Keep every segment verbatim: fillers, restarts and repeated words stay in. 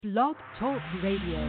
Blog Talk Radio.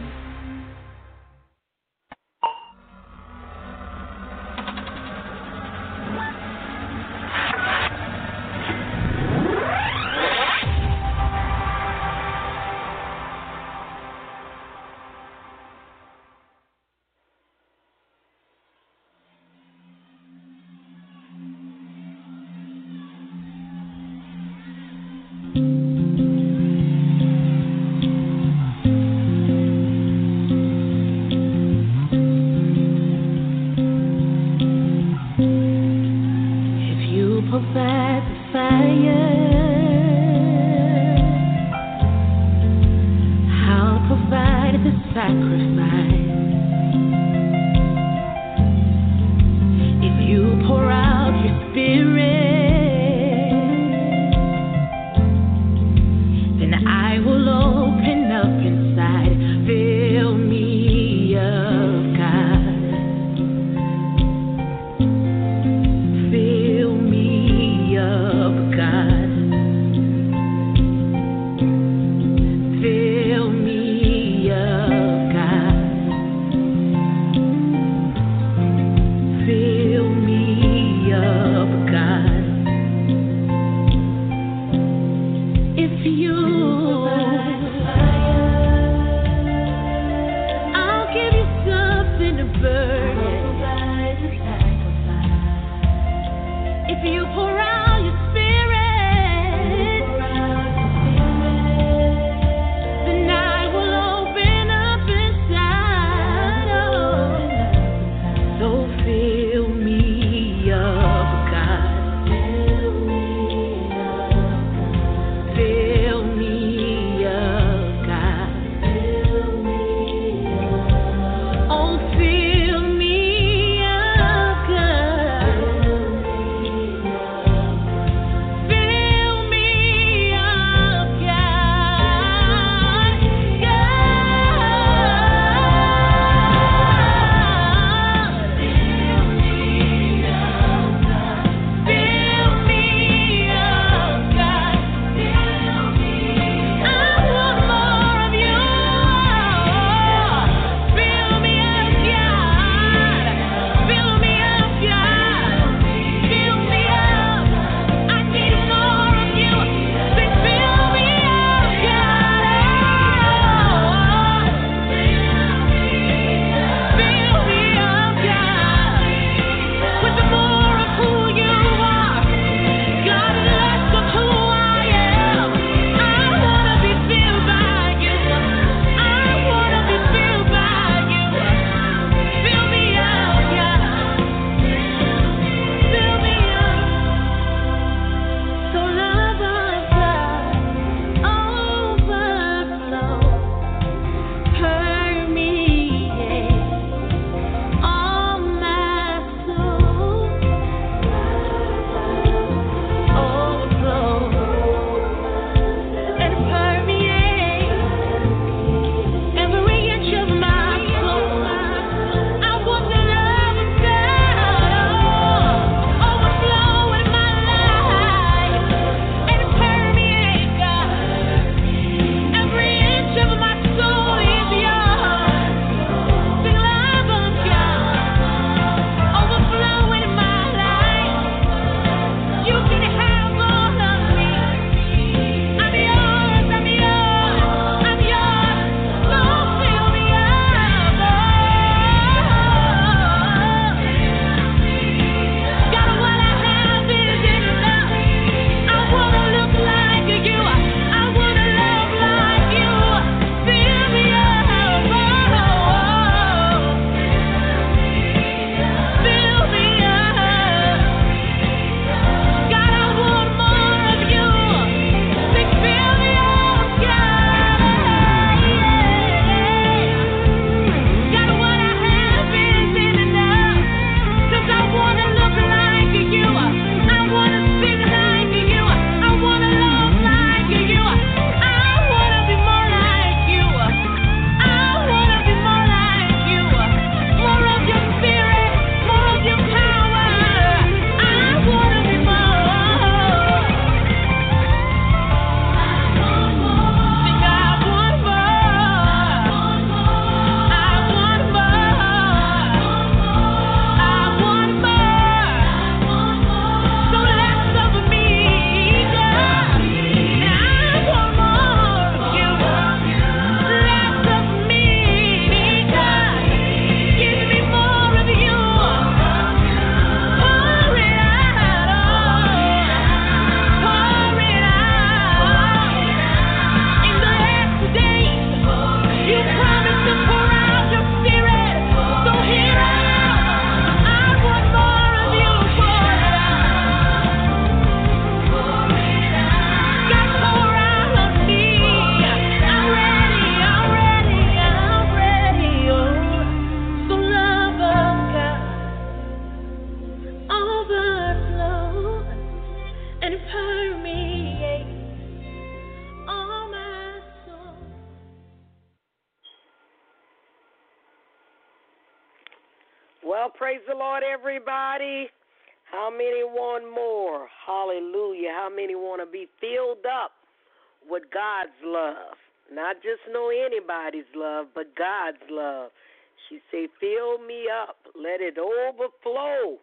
Well, praise the Lord, everybody. How many want more? Hallelujah. How many want to be filled up with God's love? Not just know anybody's love, but God's love. She said, fill me up. Let it overflow.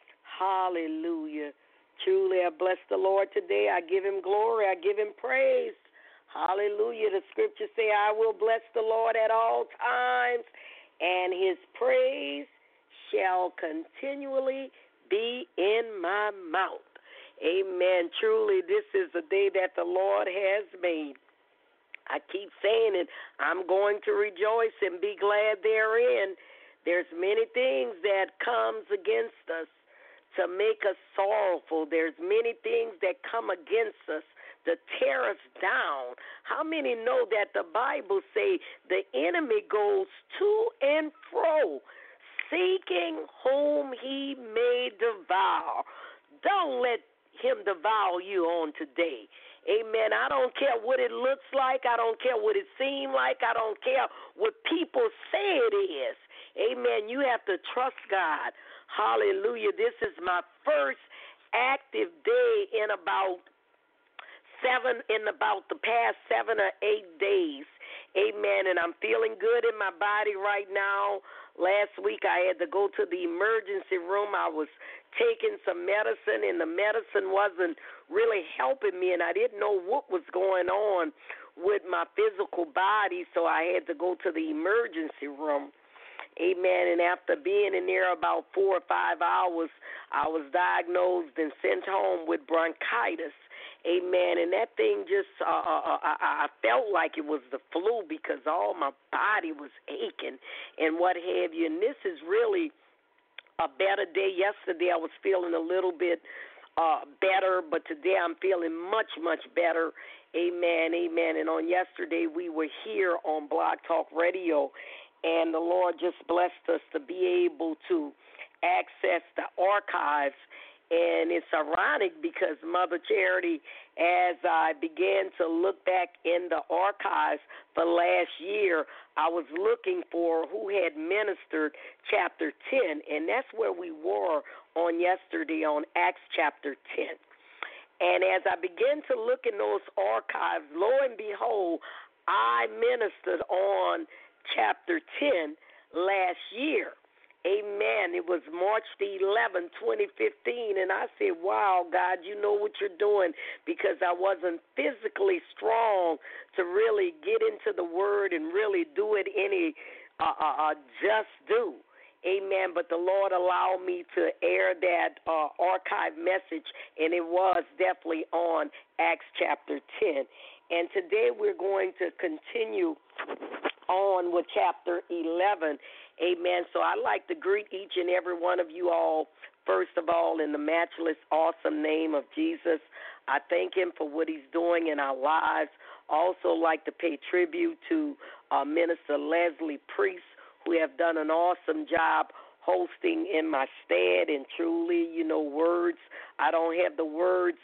Hallelujah. Truly, I bless the Lord today. I give him glory. I give him praise. Hallelujah. The scriptures say, I will bless the Lord at all times, and his praise shall continually be in my mouth. Amen. Truly, this is the day that the Lord has made. I keep saying it. I'm going to rejoice and be glad therein. There's many things that comes against us to make us sorrowful. There's many things that come against us to tear us down. How many know that the Bible say the enemy goes to and fro, seeking whom he may devour? Don't let him devour you on today. Amen. I don't care what it looks like. I don't care what it seems like. I don't care what people say it is. Amen. You have to trust God. Hallelujah. This is my first active day in about seven, in about the past seven or eight days. Amen. And I'm feeling good in my body right now. Last week I had to go to the emergency room. I was taking some medicine, and the medicine wasn't really helping me, and I didn't know what was going on with my physical body, so I had to go to the emergency room. Amen. And after being in there about four or five hours, I was diagnosed and sent home with bronchitis. Amen. And that thing just, uh, uh, I, I felt like it was the flu because all my body was aching and what have you. And this is really a better day. Yesterday I was feeling a little bit uh, better, but today I'm feeling much, much better. Amen. Amen. And on yesterday we were here on Blog Talk Radio, and the Lord just blessed us to be able to access the archives. And it's ironic because Mother Charity, as I began to look back in the archives for last year, I was looking for who had ministered chapter ten, and that's where we were on yesterday on Acts chapter ten. And as I began to look in those archives, lo and behold, I ministered on chapter ten last year. Amen. It was March the eleventh, twenty fifteen, and I said, wow, God, you know what you're doing, because I wasn't physically strong to really get into the Word and really do it any uh, uh, uh, just do. Amen. But the Lord allowed me to air that uh, archive message, and it was definitely on Acts chapter ten. And today we're going to continue on with chapter eleven. Amen. So I'd like to greet each and every one of you all, first of all, in the matchless, awesome name of Jesus. I thank him for what he's doing in our lives. Also like to pay tribute to uh, Minister Leslie Priest, who have done an awesome job hosting in my stead. And truly, you know, words, I don't have the words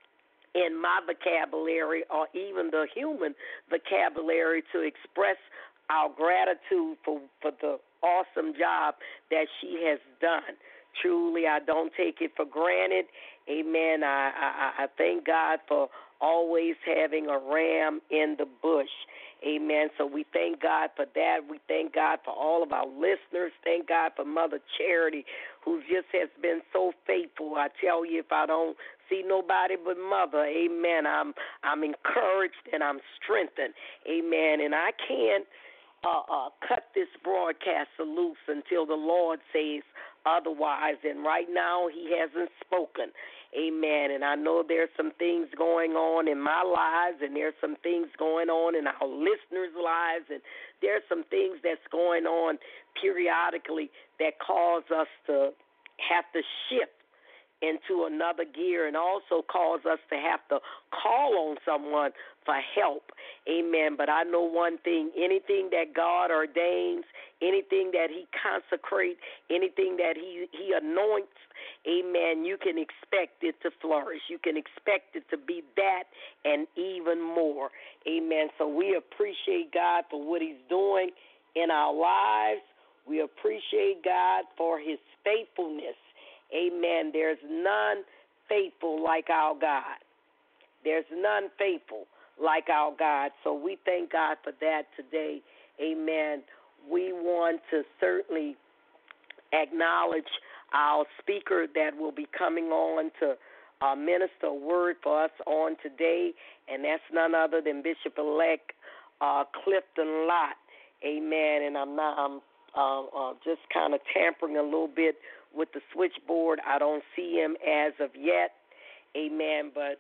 in my vocabulary or even the human vocabulary to express our gratitude for, for the awesome job that she has done. Truly, I don't take it for granted. Amen. I, I, I thank God for always having a ram in the bush. Amen. So we thank God for that. We thank God for all of our listeners. Thank God for Mother Charity, who just has been so faithful. I tell you, if I don't see nobody but Mother, amen, I'm I'm encouraged and I'm strengthened. Amen. And I can't Uh, uh, cut this broadcast loose until the Lord says otherwise. And right now he hasn't spoken. Amen. And I know there's some things going on in my lives, and there's some things going on in our listeners' lives, and there's some things that's going on periodically that cause us to have to shift into another gear, and also cause us to have to call on someone for help. Amen. But I know one thing, anything that God ordains, anything that he consecrates, anything that he, he anoints, amen, you can expect it to flourish. You can expect it to be that and even more. Amen. So we appreciate God for what he's doing in our lives. We appreciate God for his faithfulness. Amen. There's none faithful like our God. There's none faithful like our God. So we thank God for that today. Amen. We want to certainly acknowledge our speaker that will be coming on to uh, minister a word for us on today, and that's none other than Bishop-elect uh, Clifton Lott. Amen. And I'm not. I'm uh, uh, just kind of tampering a little bit with the switchboard. I don't see him as of yet. Amen. But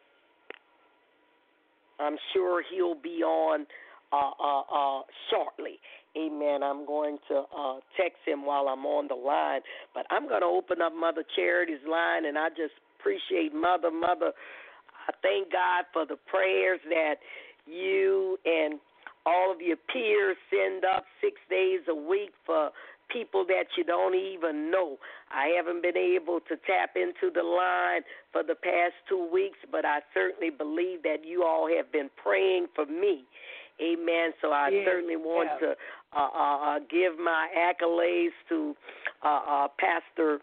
I'm sure he'll be on uh, uh, uh, shortly. Amen. I'm going to uh, text him while I'm on the line. But I'm going to open up Mother Charity's line, and I just appreciate Mother. Mother, I thank God for the prayers that you and all of your peers send up six days a week for people that you don't even know. I haven't been able to tap into the line for the past two weeks, but I certainly believe that you all have been praying for me. Amen. So I yes, certainly want yeah. to uh, uh, give my accolades to uh, uh, Pastor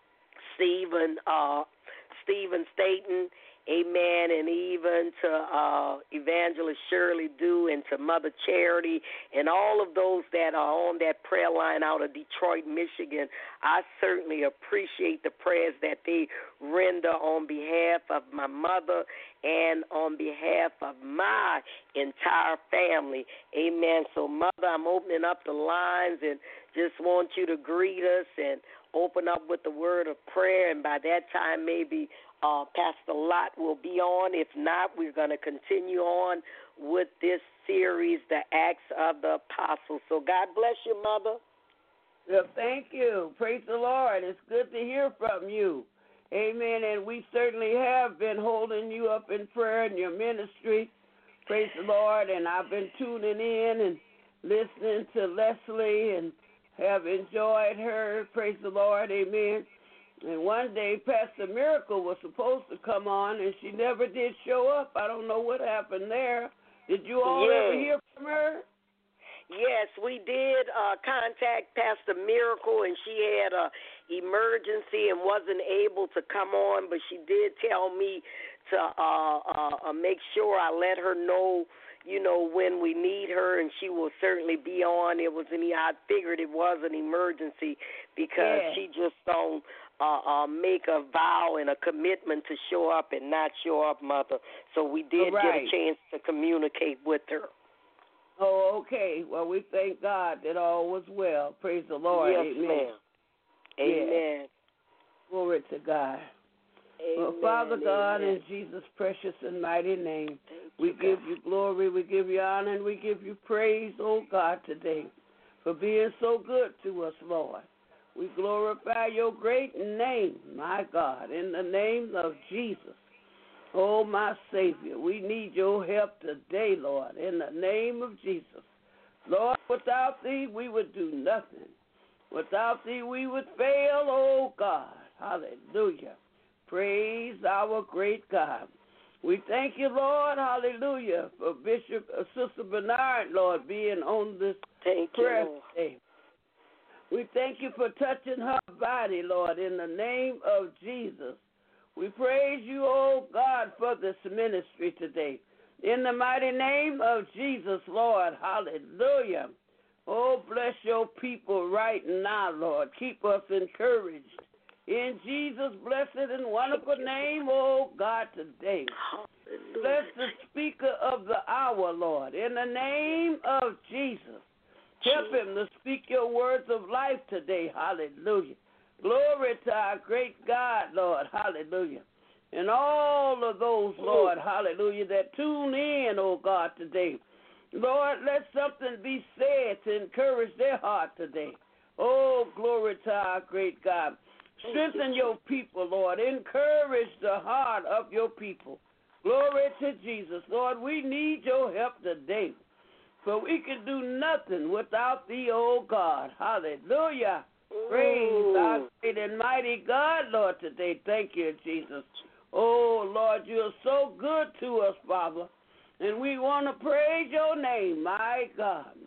Stephen uh, Stephen Staten. Amen, and even to uh, Evangelist Shirley Dew and to Mother Charity and all of those that are on that prayer line out of Detroit, Michigan. I certainly appreciate the prayers that they render on behalf of my mother and on behalf of my entire family. Amen. So, Mother, I'm opening up the lines and just want you to greet us and open up with the word of prayer, and by that time maybe uh, Pastor Lott will be on. If not, we're going to continue on with this series, The Acts of the Apostles. So God bless you, Mother. Well, thank you. Praise the Lord. It's good to hear from you. Amen. And we certainly have been holding you up in prayer in your ministry. Praise the Lord. And I've been tuning in and listening to Leslie and have enjoyed her. Praise the Lord. Amen. And one day, Pastor Miracle was supposed to come on, and she never did show up. I don't know what happened there. Did you all yes. ever hear from her? Yes, we did uh, contact Pastor Miracle, and she had a emergency and wasn't able to come on, but she did tell me to uh, uh, make sure I let her know, you know, when we need her, and she will certainly be on. It was an, I figured it was an emergency because yeah. she just don't uh, uh, make a vow and a commitment to show up and not show up, Mother. So we did right. get a chance to communicate with her. Oh, okay. Well, we thank God that all was well. Praise the Lord. Yes, Amen. ma'am. Amen. Yeah. Glory to God. Amen. Well, Father God, Amen. in Jesus' precious and mighty name, Thank we you, give God. you glory, we give you honor, and we give you praise, oh God, today for being so good to us, Lord. We glorify your great name, my God, in the name of Jesus. Oh, my Savior, we need your help today, Lord, in the name of Jesus. Lord, without thee, we would do nothing. Without thee, we would fail, oh God. Hallelujah. Praise our great God. We thank you, Lord, hallelujah, for Bishop, uh, Sister Bernard, Lord, being on this thank prayer you, Lord. today. We thank you for touching her body, Lord, in the name of Jesus. We praise you, oh God, for this ministry today. In the mighty name of Jesus, Lord, hallelujah. Oh, bless your people right now, Lord. Keep us encouraged. In Jesus' blessed and wonderful name, oh God, today. Hallelujah. Bless the speaker of the hour, Lord. In the name of Jesus. Help him to speak your words of life today. Hallelujah. Glory to our great God, Lord. Hallelujah. And all of those, Lord, hallelujah, that tune in, oh God, today. Lord, let something be said to encourage their heart today. Oh, glory to our great God. Strengthen your people, Lord. Encourage the heart of your people. Glory to Jesus. Lord, we need your help today. For we can do nothing without thee, oh God. Hallelujah. Ooh. Praise our great and mighty God, Lord, today. Thank you, Jesus. Oh, Lord, you are so good to us, Father. And we want to praise your name, my God.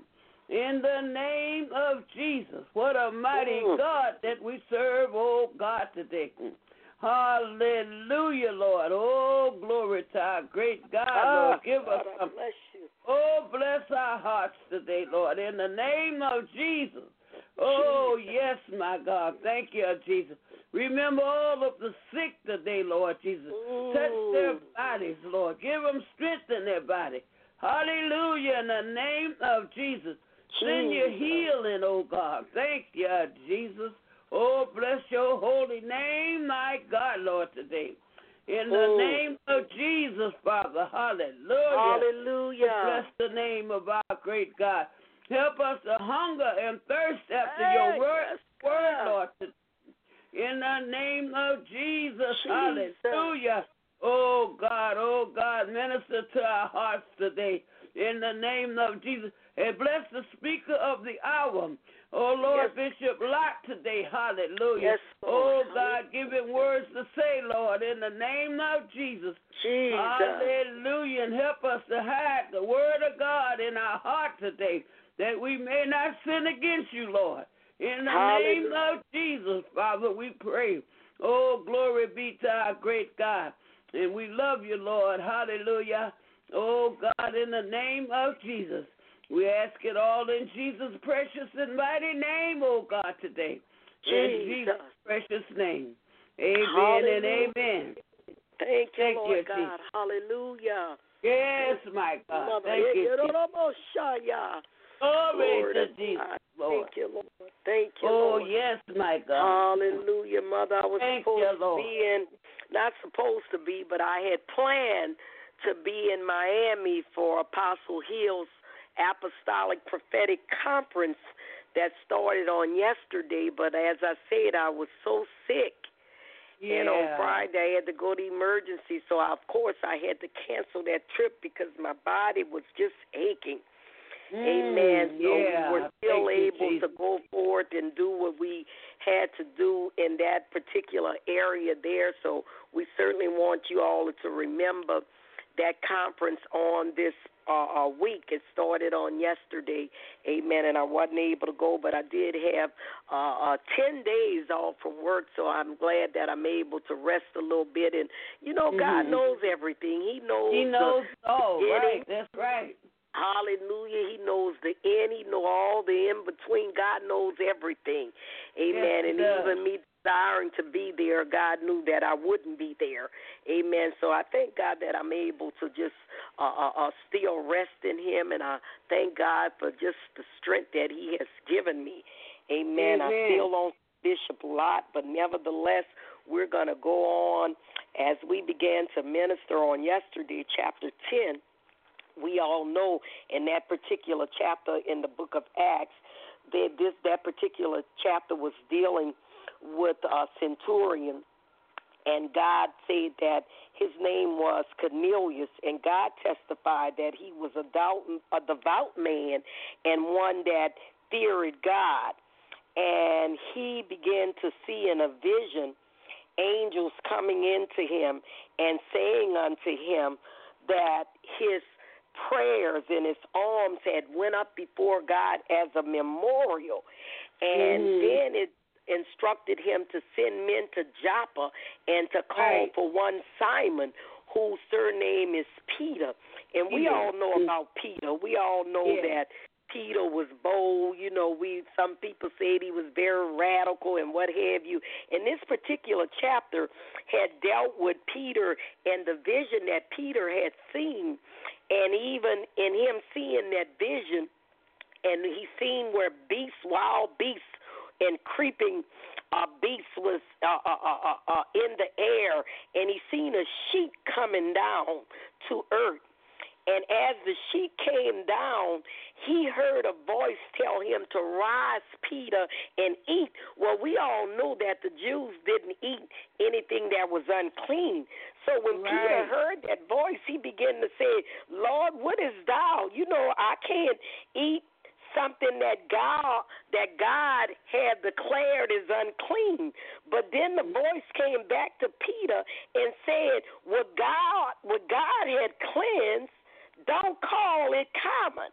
In the name of Jesus. What a mighty mm. God that we serve, oh God, today. Hallelujah, Lord. Oh, glory to our great God, ah, Lord. Give God, us some. Bless you. Oh, bless our hearts today, Lord. In the name of Jesus. Oh, Jesus. Yes, my God. Thank you, Jesus. Remember all of the sick today, Lord Jesus. Ooh. Touch their bodies, Lord. Give them strength in their body. Hallelujah. In the name of Jesus. Send your healing, oh God. Thank you, Jesus. Oh, bless your holy name, my God, Lord, today. In the oh. name of Jesus, Father. Hallelujah. Hallelujah. Bless the name of our great God. Help us to hunger and thirst after hey, your word, yes, word, Lord. In the name of Jesus. Jesus. Hallelujah. Oh, God, oh, God, minister to our hearts today. In the name of Jesus. And bless the speaker of the hour. Oh, Lord, yes. Bishop Locke today. Hallelujah. Yes, oh, God, give him words to say, Lord, in the name of Jesus. Jesus. Hallelujah. And help us to hide the word of God in our heart today, that we may not sin against you, Lord. In the Hallelujah. Name of Jesus, Father, we pray. Oh, glory be to our great God. And we love you, Lord. Hallelujah. Oh, God, in the name of Jesus. We ask it all in Jesus' precious and mighty name, oh God, today. Jesus. In Jesus' precious name. Amen Hallelujah. and amen. Thank you, Thank Lord you, God. Jesus. Hallelujah. Yes, my God. Mother, Thank you, Jesus. Glory to Jesus, Lord. Thank you, Lord. Thank you, oh, Lord. Oh, yes, my God. Hallelujah, Mother. I was Thank supposed you, to Lord. be in, not supposed to be, but I had planned to be in Miami for Apostle Hill's Apostolic Prophetic Conference that started on yesterday, but as I said, I was so sick, yeah. and on Friday I had to go to emergency, so I, of course I had to cancel that trip because my body was just aching. Mm, Amen. So yeah. we were still Thank able you, to go forth and do what we had to do in that particular area there, so we certainly want you all to remember that conference on this uh, uh, week. It started on yesterday, amen, and I wasn't able to go, but I did have uh, uh, ten days off from work, so I'm glad that I'm able to rest a little bit. And, you know, mm-hmm. God knows everything. He knows He knows the all, right, that's right. Hallelujah. He knows the end. He knows all the in-between. God knows everything, amen, yes, and even me desiring to be there, God knew that I wouldn't be there. Amen. So I thank God that I'm able to just uh, uh, uh, still rest in him, and I thank God for just the strength that he has given me. Amen. Amen. I still don't Bishop a lot, but nevertheless, we're going to go on as we began to minister on yesterday, chapter ten. We all know in that particular chapter in the book of Acts that this that particular chapter was dealing with a centurion, and God said that his name was Cornelius, and God testified that he was a devout, a devout man and one that feared God. And he began to see in a vision angels coming into him and saying unto him that his prayers and his alms had went up before God as a memorial. And mm-hmm. then it instructed him to send men to Joppa and to call right. for one Simon, whose surname is Peter. And we mm-hmm. all know about Peter. We all know yeah. that Peter was bold. You know, we some people said he was very radical and what have you. And this particular chapter had dealt with Peter and the vision that Peter had seen. And even in him seeing that vision, and he seen where beasts, wild beasts, and creeping uh, beasts was uh, uh, uh, uh, in the air, and he seen a sheep coming down to earth. And as the sheep came down, he heard a voice tell him to rise, Peter, and eat. Well, we all know that the Jews didn't eat anything that was unclean. So when right. Peter heard that voice, he began to say, Lord, what is thou? You know, I can't eat something that God that God had declared is unclean. But then the voice came back to Peter and said, what God, what God had cleansed, don't call it common.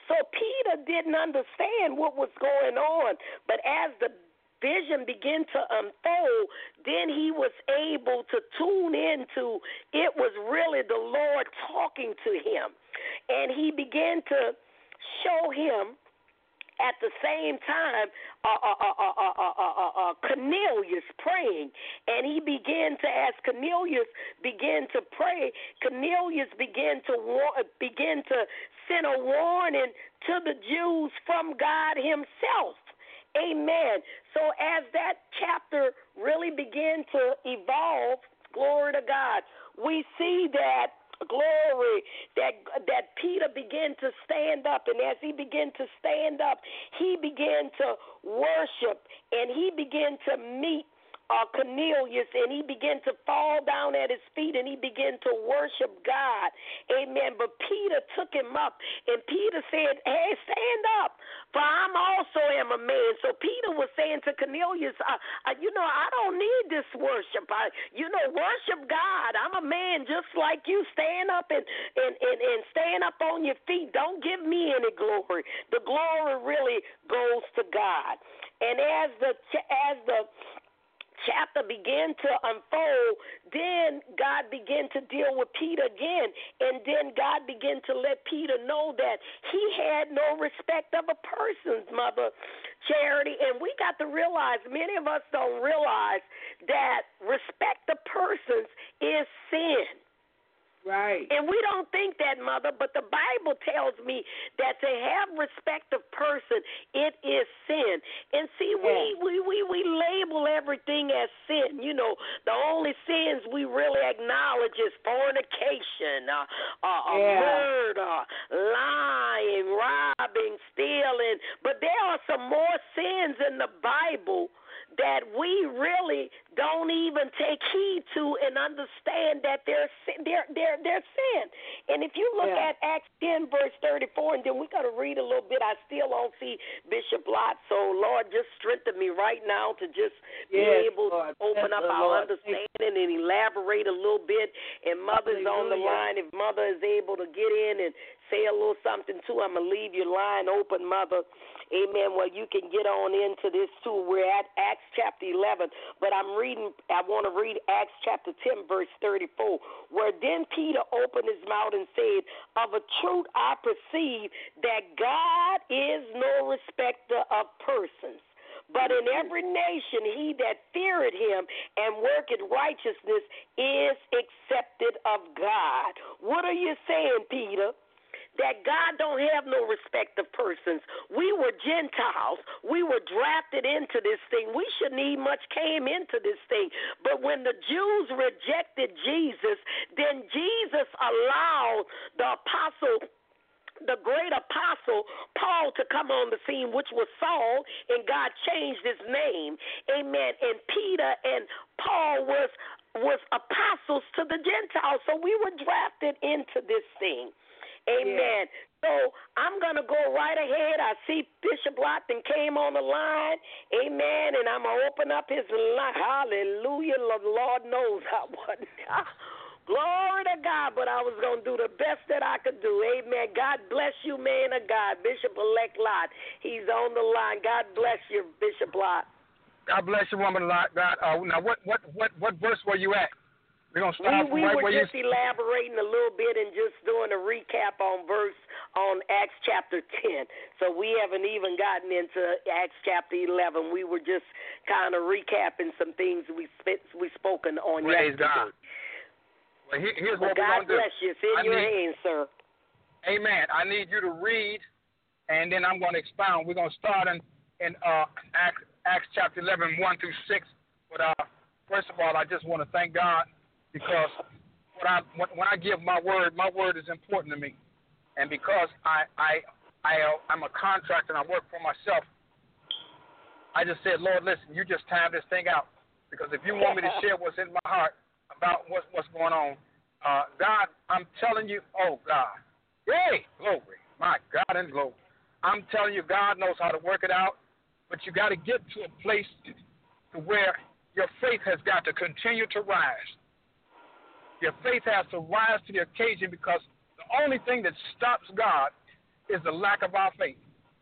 So Peter didn't understand what was going on, but as the vision began to unfold, then he was able to tune into it was really the Lord talking to him. And he began to show him at the same time uh, uh, uh, uh, uh, uh, uh, uh, Cornelius praying. And he began to, as Cornelius began to pray, Cornelius began to war- begin to send a warning to the Jews from God himself. Amen. So as that chapter really began to evolve, glory to God, we see that glory that that Peter began to stand up, and as he began to stand up, he began to worship, and he began to meet Uh, Cornelius, and he began to fall down at his feet, and he began to worship God. Amen. But Peter took him up, and Peter said, hey, stand up, for I'm also am a man. So Peter was saying to Cornelius, uh, uh, you know, I don't need this worship. I, you know, worship God. I'm a man just like you. Stand up and, and, and, and stand up on your feet. Don't give me any glory. The glory really goes to God. And as the as the chapter began to unfold, then God began to deal with Peter again, and then God began to let Peter know that he had no respect of a person's, Mother Charity. And we got to realize, many of us don't realize that respect of persons is sin. Right. And we don't think that, Mother, but the Bible tells me that to have respect of person, it is sin. And see, we, yeah. we, we, we label everything as sin. You know, the only sins we really acknowledge is fornication, uh, uh, yeah. murder, lying, robbing, stealing. But there are some more sins in the Bible that we really don't even take heed to and understand that they're they're they're, they're sin. And if you look yeah. at Acts ten verse thirty-four, and then we got to read a little bit. I still don't see Bishop Lott, so Lord, just strengthen me right now to just yes, be able Lord. to open yes, up our Lord. understanding and elaborate a little bit. And Mother's on the line. If Mother is able to get in and say a little something too, I'm gonna leave your line open, Mother. Amen. Well, you can get on into this too. We're at Acts chapter eleven, but I'm reading, I want to read Acts chapter ten, verse thirty-four, where then Peter opened his mouth and said, of a truth I perceive that God is no respecter of persons, but in every nation he that feareth him and worketh righteousness is accepted of God. What are you saying, Peter? That God don't have no respect of persons. We were Gentiles. We were drafted into this thing. We shouldn't even much came into this thing. But when the Jews rejected Jesus, then Jesus allowed the apostle, the great apostle Paul, to come on the scene, which was Saul, and God changed his name. Amen. And Peter and Paul was was apostles to the Gentiles. So we were drafted into this thing. Amen. Yeah. So I'm going to go right ahead. I see Bishop Lotton came on the line. Amen. And I'm going to open up his line. Hallelujah. The Lord knows I wasn't. Glory to God. But I was going to do the best that I could do. Amen. God bless you, man of God. Bishop-elect Lott. He's on the line. God bless you, Bishop Lott. God bless you, woman of God. Uh, now, what, what, what, what verse were you at? We're gonna start we we right were where just you... elaborating a little bit and just doing a recap on verse on Acts chapter ten. So we haven't even gotten into Acts chapter eleven. We were just kind of recapping some things we spit, we spoken on Praise yesterday. God. Well, here, here's well, what God we're gonna bless do. you. It's in I your need, hands, sir. Amen. I need you to read, and then I'm going to expound. We're going to start in in uh, Acts, Acts chapter eleven, one through six. But uh, first of all, I just want to thank God. Because when I when I give my word, my word is important to me, and because I I I I'm a contractor and I work for myself, I just said, Lord, listen, you just time this thing out, because if you want me to share what's in my heart about what's what's going on, uh, God, I'm telling you, oh God, yay, glory, my God and glory, I'm telling you, God knows how to work it out, but you got to get to a place to where your faith has got to continue to rise. Your faith has to rise to the occasion, because the only thing that stops God is the lack of our faith.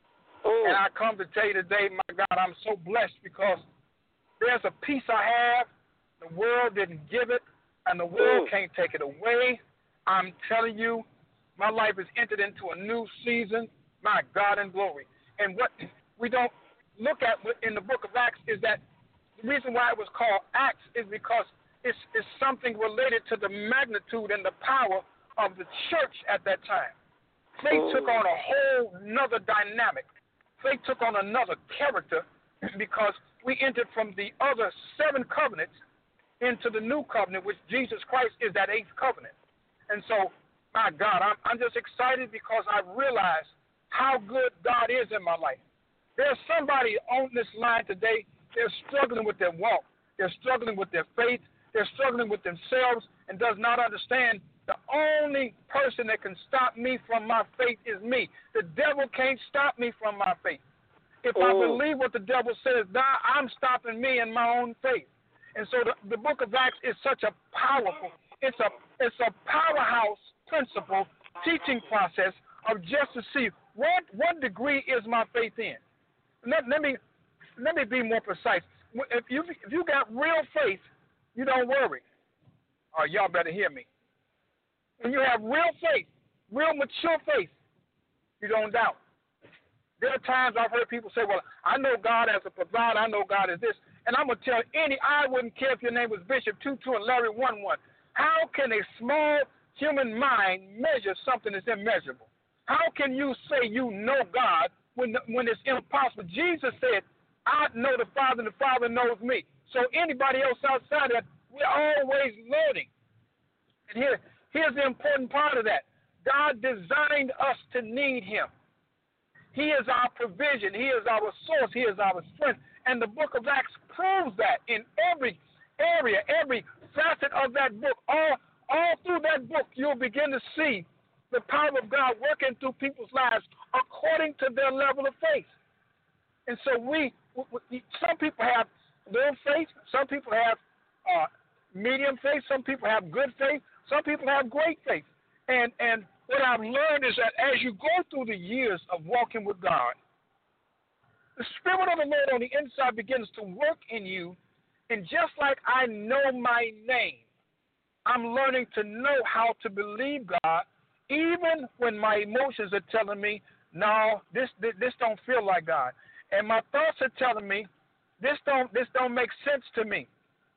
Mm. And I come to tell you today, my God, I'm so blessed because there's a peace I have. The world didn't give it, and the world Mm. can't take it away. I'm telling you, my life has entered into a new season, my God in glory. And what we don't look at in the book of Acts is that the reason why it was called Acts is because it's, it's something related to the magnitude and the power of the church at that time. Faith Mm. took on a whole nother dynamic. Faith took on another character because we entered from the other seven covenants into the new covenant, which Jesus Christ is that eighth covenant. And so, my God, I'm, I'm just excited because I realize how good God is in my life. There's somebody on this line today, they're struggling with their walk. They're struggling with their faith. They're struggling with themselves and does not understand the only person that can stop me from my faith is me. The devil can't stop me from my faith. If I Mm. believe what the devil says, now I'm stopping me in my own faith. And so the, the book of Acts is such a powerful, it's a it's a powerhouse principle, teaching process of just to see what what degree is my faith in. Let, let me let me be more precise. If you if you got real faith, you don't worry. Oh, y'all better hear me. When you have real faith, real mature faith, you don't doubt. There are times I've heard people say, well, I know God as a provider, I know God is this. And I'm going to tell any, I wouldn't care if your name was Bishop two two and Larry one one. How can a small human mind measure something that's immeasurable? How can you say you know God when, when it's impossible? Jesus said, I know the Father and the Father knows me. So anybody else outside of that, we're always learning. And here, here's the important part of that. God designed us to need him. He is our provision. He is our source. He is our strength. And the book of Acts proves that in every area, every facet of that book. All, all through that book, you'll begin to see the power of God working through people's lives according to their level of faith. And so we, we some people have little faith. Some people have uh, medium faith. Some people have good faith. Some people have great faith. And, and what I've learned is that as you go through the years of walking with God, the Spirit of the Lord on the inside begins to work in you. And just like I know my name, I'm learning to know how to believe God, even when my emotions are telling me, no, this this, this don't feel like God. And my thoughts are telling me, this don't this don't make sense to me.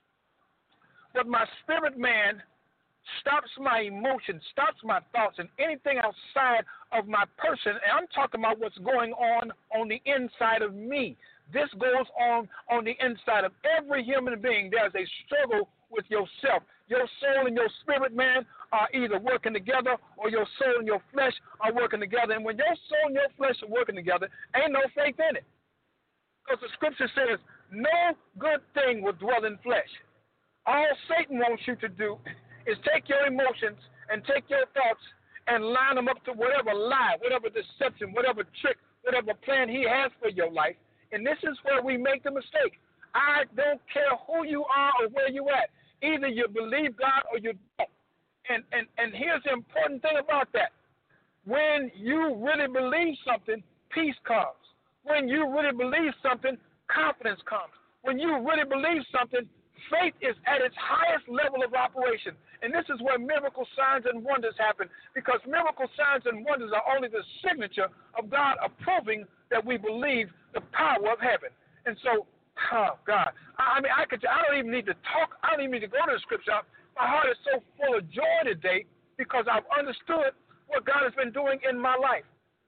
But my spirit man stops my emotions, stops my thoughts, and anything outside of my person. And I'm talking about what's going on on the inside of me. This goes on on the inside of every human being. There's a struggle with yourself. Your soul and your spirit, man, are either working together or your soul and your flesh are working together. And when your soul and your flesh are working together, ain't no faith in it. Because the scripture says, no good thing will dwell in flesh. All Satan wants you to do is take your emotions and take your thoughts and line them up to whatever lie, whatever deception, whatever trick, whatever plan he has for your life. And this is where we make the mistake. I don't care who you are or where you at. Either you believe God or you don't. And, and, and here's the important thing about that. When you really believe something, peace comes. When you really believe something, confidence comes. When you really believe something, faith is at its highest level of operation. And this is where miracle signs and wonders happen, because miracle signs and wonders are only the signature of God approving that we believe the power of heaven. And so, oh, God, I mean, I could, I don't even need to talk. I don't even need to go to the scripture. My heart is so full of joy today because I've understood what God has been doing in my life.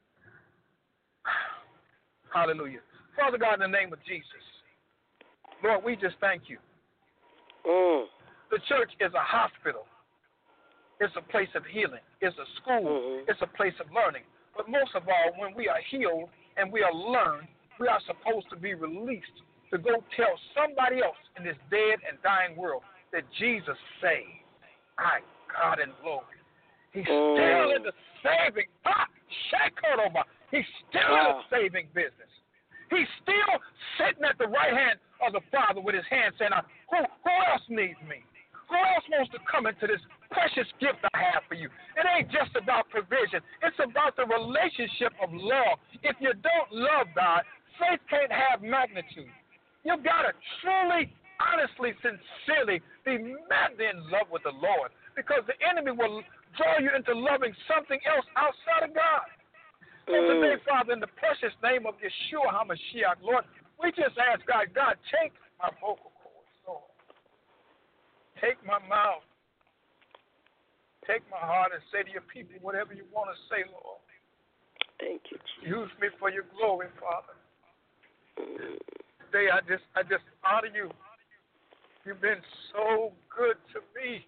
Hallelujah. Father God, in the name of Jesus, Lord, we just thank you. Mm. The church is a hospital. It's a place of healing. It's a school. Mm-hmm. It's a place of learning. But most of all, when we are healed and we are learned, we are supposed to be released to go tell somebody else in this dead and dying world that Jesus saved. My God in glory. He's mm. still in the saving. Ah, He's still wow. in the saving business. He's still sitting at the right hand of the Father with his hand saying, who, who else needs me? Who else wants to come into this precious gift I have for you? It ain't just about provision. It's about the relationship of love. If you don't love God, faith can't have magnitude. You've got to truly, honestly, sincerely be madly in love with the Lord, because the enemy will draw you into loving something else outside of God. Mm. And today, Father, in the precious name of Yeshua HaMashiach, Lord, we just ask God, God, take my vocal cords, Lord. Take my mouth. Take my heart and say to your people whatever you want to say, Lord. Thank you, Jesus. Use me for your glory, Father. Mm. Today, I just, I just honor you. You've been so good to me.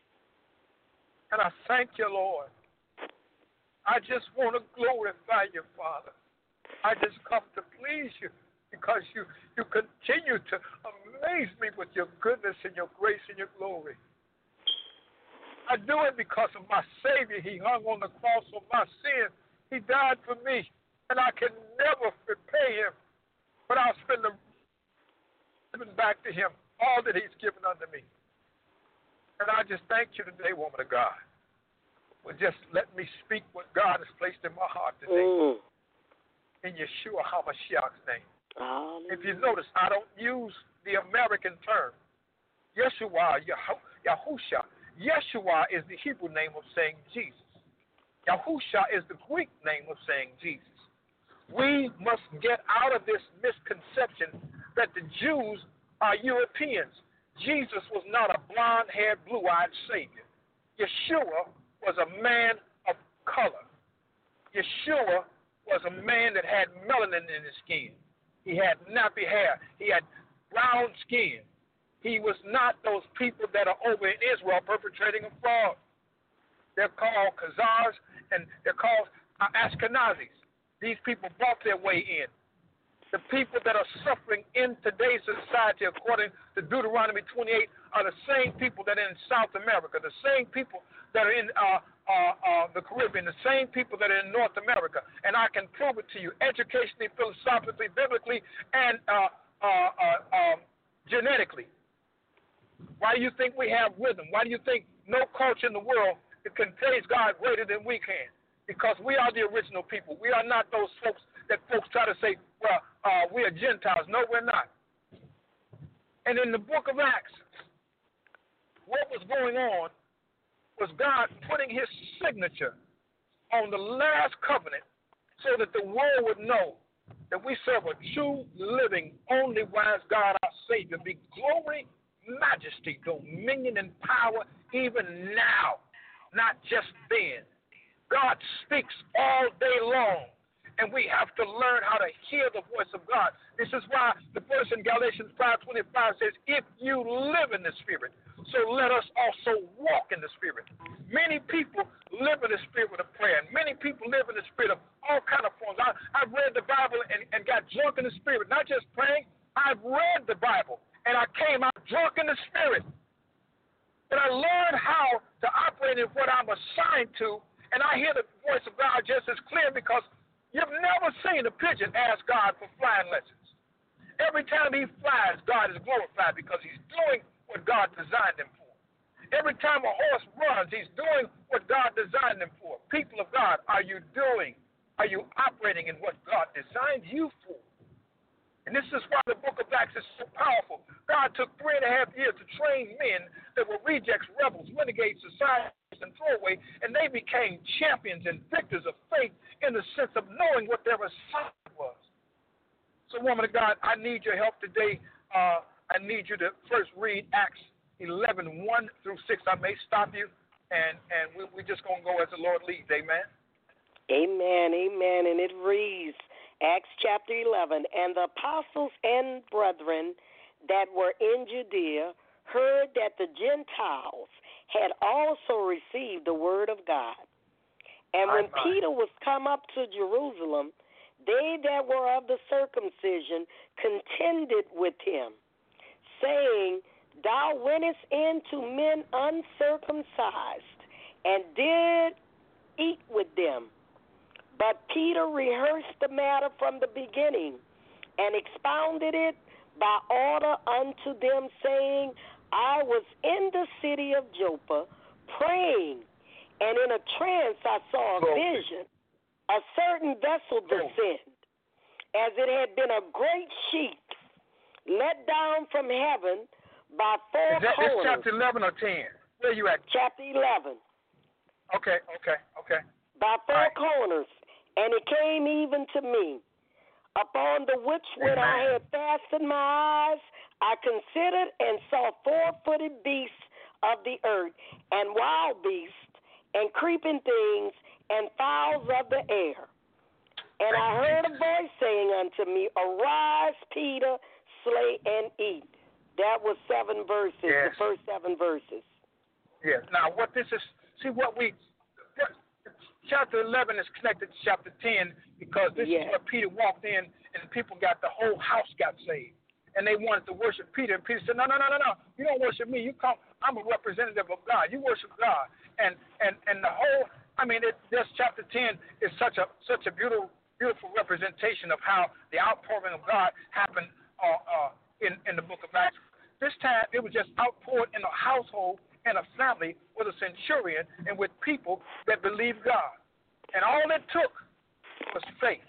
And I thank you, Lord. I just want to glorify you, Father. I just come to please you because you, you continue to amaze me with your goodness and your grace and your glory. I do it because of my Savior. He hung on the cross for my sin. He died for me, and I can never repay him, but I'll spend the giving back to him all that he's given unto me. And I just thank you today, woman of God. Well, just let me speak what God has placed in my heart today. Mm. In Yeshua HaMashiach's name. Oh, if you notice, I don't use the American term. Yeshua, Yahusha. Yeshua is the Hebrew name of saying Jesus. Yahusha is the Greek name of saying Jesus. We must get out of this misconception that the Jews are Europeans. Jesus was not a blonde-haired, blue-eyed Savior. Yeshua was a man of color. Yeshua was a man that had melanin in his skin. He had nappy hair. He had brown skin. He was not those people that are over in Israel perpetrating a fraud. They're called Khazars and they're called uh, Ashkenazis. These people bought their way in. The people that are suffering in today's society, according to Deuteronomy twenty-eight, are the same people that are in South America, the same people that are in uh, uh, uh, the Caribbean, the same people that are in North America. And I can prove it to you educationally, philosophically, biblically, and uh, uh, uh, um, genetically. Why do you think we have rhythm? Why do you think no culture in the world can praise God greater than we can? Because we are the original people. We are not those folks that folks try to say, well, uh, we are Gentiles. No, we're not. And in the book of Acts, what was going on was God putting his signature on the last covenant so that the world would know that we serve a true, living, only wise God, our Savior. Be glory, majesty, dominion, and power even now, not just then. God speaks all day long, and we have to learn how to hear the voice of God. This is why the verse in Galatians five twenty-five says, if you live in the Spirit, so let us also walk in the Spirit. Many people live in the spirit of prayer, and many people live in the spirit of all kind of forms. I, I've read the Bible and, and got drunk in the Spirit, not just praying. I've read the Bible, and I came out drunk in the Spirit. But I learned how to operate in what I'm assigned to, and I hear the voice of God just as clear because you've never seen a pigeon ask God for flying lessons. Every time he flies, God is glorified because he's doing what God designed him for. Every time a horse runs, he's doing what God designed him for. People of God, are you doing, are you operating in what God designed you for? And this is why the book of Acts is so powerful. God took three and a half years to train men that were rejects, rebels, renegades, societies, and throwaway, and they became champions and victors of faith in the sense of knowing what their assignment was. So, woman of God, I need your help today. Uh, I need you to first read Acts eleven, one through six. I may stop you, and, and we, we're just going to go as the Lord leads. Amen? Amen, amen. And it reads, Acts chapter eleven, and the apostles and brethren that were in Judea heard that the Gentiles had also received the word of God. And when Amen. Peter was come up to Jerusalem, they that were of the circumcision contended with him, saying, thou wentest in to men uncircumcised, and did eat with them. But Peter rehearsed the matter from the beginning, and expounded it by order unto them, saying, I was in the city of Joppa praying, and in a trance I saw a vision, a certain vessel descend, as it had been a great sheet let down from heaven by four Is that corners. Is chapter eleven or ten? Where are you at? Chapter eleven. Okay, okay, okay. By four right. corners, and it came even to me, upon the which when Amen. I had fastened my eyes, I considered and saw four-footed beasts of the earth, and wild beasts, and creeping things, and fowls of the air. And I heard a voice saying unto me, Arise, Peter, slay and eat. That was seven verses, yes. the first seven verses. Yes. Now, what this is, see what we, chapter eleven is connected to chapter ten because this yes. is where Peter walked in and people got, the whole house got saved. And they wanted to worship Peter. And Peter said, no, no, no, no, no. You don't worship me. You come, I'm a representative of God. You worship God. And and, and the whole, I mean, it, this chapter ten is such a such a beautiful, beautiful representation of how the outpouring of God happened uh, uh, in, in the book of Acts. This time, it was just outpoured in a household and a family with a centurion and with people that believed God. And all it took was faith.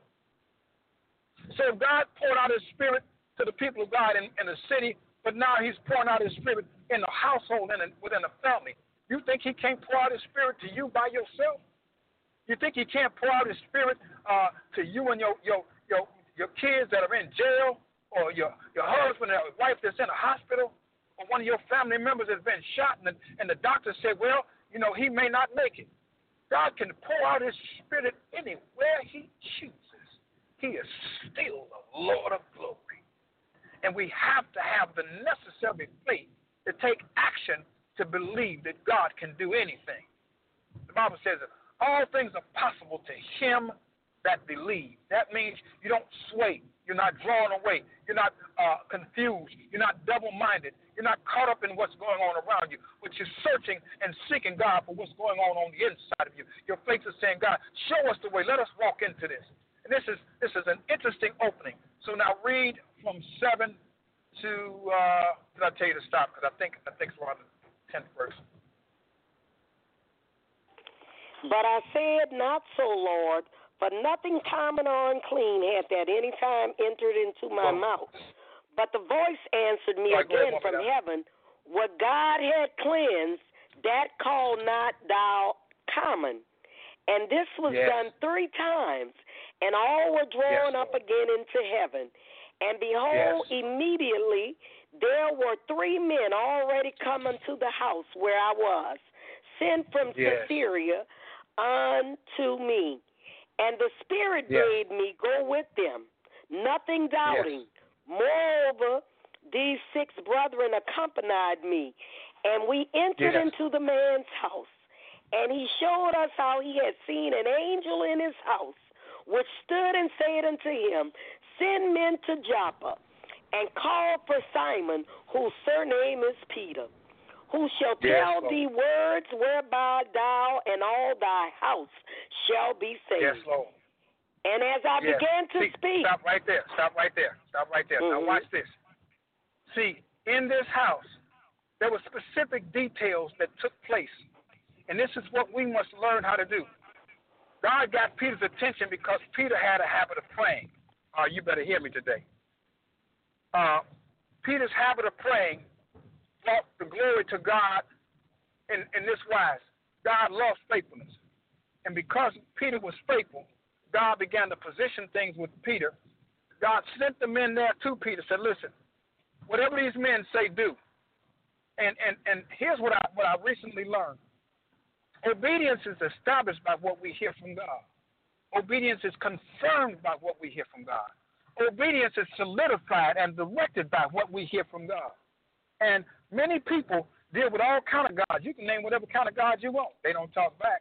So God poured out his spirit to the people of God in, in the city, but now he's pouring out his spirit in the household and in, within the family. You think he can't pour out his spirit to you by yourself? You think he can't pour out his spirit uh, to you and your, your, your, your kids that are in jail, or your, your husband or wife that's in a hospital, or one of your family members that's been shot, and the, and the doctor said, well, you know, he may not make it. God can pour out his spirit anywhere he chooses. He is still the Lord of glory. And we have to have the necessary faith to take action to believe that God can do anything. The Bible says that all things are possible to him that believe. That means you don't sway. You're not drawn away. You're not uh, confused. You're not double-minded. You're not caught up in what's going on around you, but you're searching and seeking God for what's going on on the inside of you. Your faith is saying, God, show us the way. Let us walk into this. And this is this is an interesting opening. So now read from seven to, uh, did I tell you to stop? Because I think, I think it's around the tenth verse. But I said, not so, Lord, for nothing common or unclean hath at any time entered into my oh. mouth. But the voice answered me Sorry, again ahead, from down. heaven, what God had cleansed, that call not thou common. And this was yes. done three times, and all were drawn yes, up again into heaven. And behold, yes. immediately there were three men already come unto the house where I was, sent from yes. Caesarea unto me. And the Spirit yes. bade me go with them, nothing doubting. Yes. Moreover, these six brethren accompanied me, and we entered yes. into the man's house. And he showed us how he had seen an angel in his house, which stood and said unto him, Send men to Joppa, and call for Simon, whose surname is Peter, who shall yes, tell Lord. thee words whereby thou and all thy house shall be saved. Yes, Lord. And as I yes. began to See, speak. Stop right there. Stop right there. Stop right there. Mm-hmm. Now watch this. See, in this house, there were specific details that took place. And this is what we must learn how to do. God got Peter's attention because Peter had a habit of praying. Uh, you better hear me today. Uh, Peter's habit of praying brought the glory to God in, in this wise. God loves faithfulness. And because Peter was faithful, God began to position things with Peter. God sent the men there to Peter, said, listen, whatever these men say, do. And and, and here's what I what I recently learned. Obedience is established by what we hear from God. Obedience is confirmed by what we hear from God. Obedience is solidified and directed by what we hear from God. And many people deal with all kind of gods. You can name whatever kind of God you want. They don't talk back.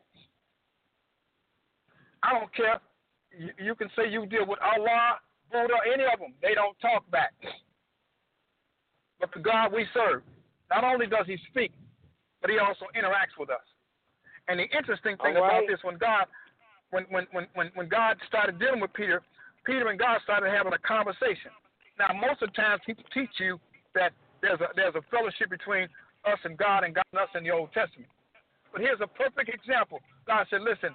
I don't care. You, you can say you deal with Allah, Buddha, any of them. They don't talk back. But the God we serve, not only does he speak, but he also interacts with us. And the interesting thing All right. about this, when God, when, when, when, when, when God started dealing with Peter, Peter and God started having a conversation. Now, most of the times people teach you that there's a there's a fellowship between us and God and God and us in the Old Testament. But here's a perfect example. God said, listen,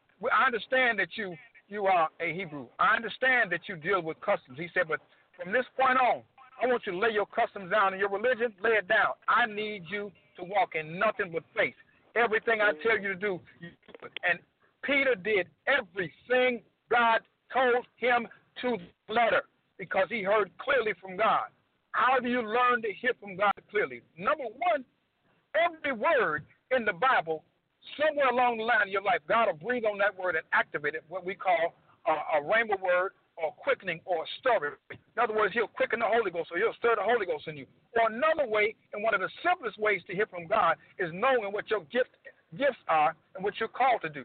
I understand that you you are a Hebrew. I understand that you deal with customs. He said, but from this point on, I want you to lay your customs down and your religion, lay it down. I need you to walk in nothing but faith. Everything I tell you to do, you do it. And Peter did everything God told him to the letter because he heard clearly from God. How do you learn to hear from God clearly? Number one, every word in the Bible, somewhere along the line of your life, God will breathe on that word and activate it, what we call a, a rhema word or quickening or a story. In other words, he'll quicken the Holy Ghost, or he'll stir the Holy Ghost in you. Or another way, and one of the simplest ways to hear from God, is knowing what your gift, gifts are and what you're called to do.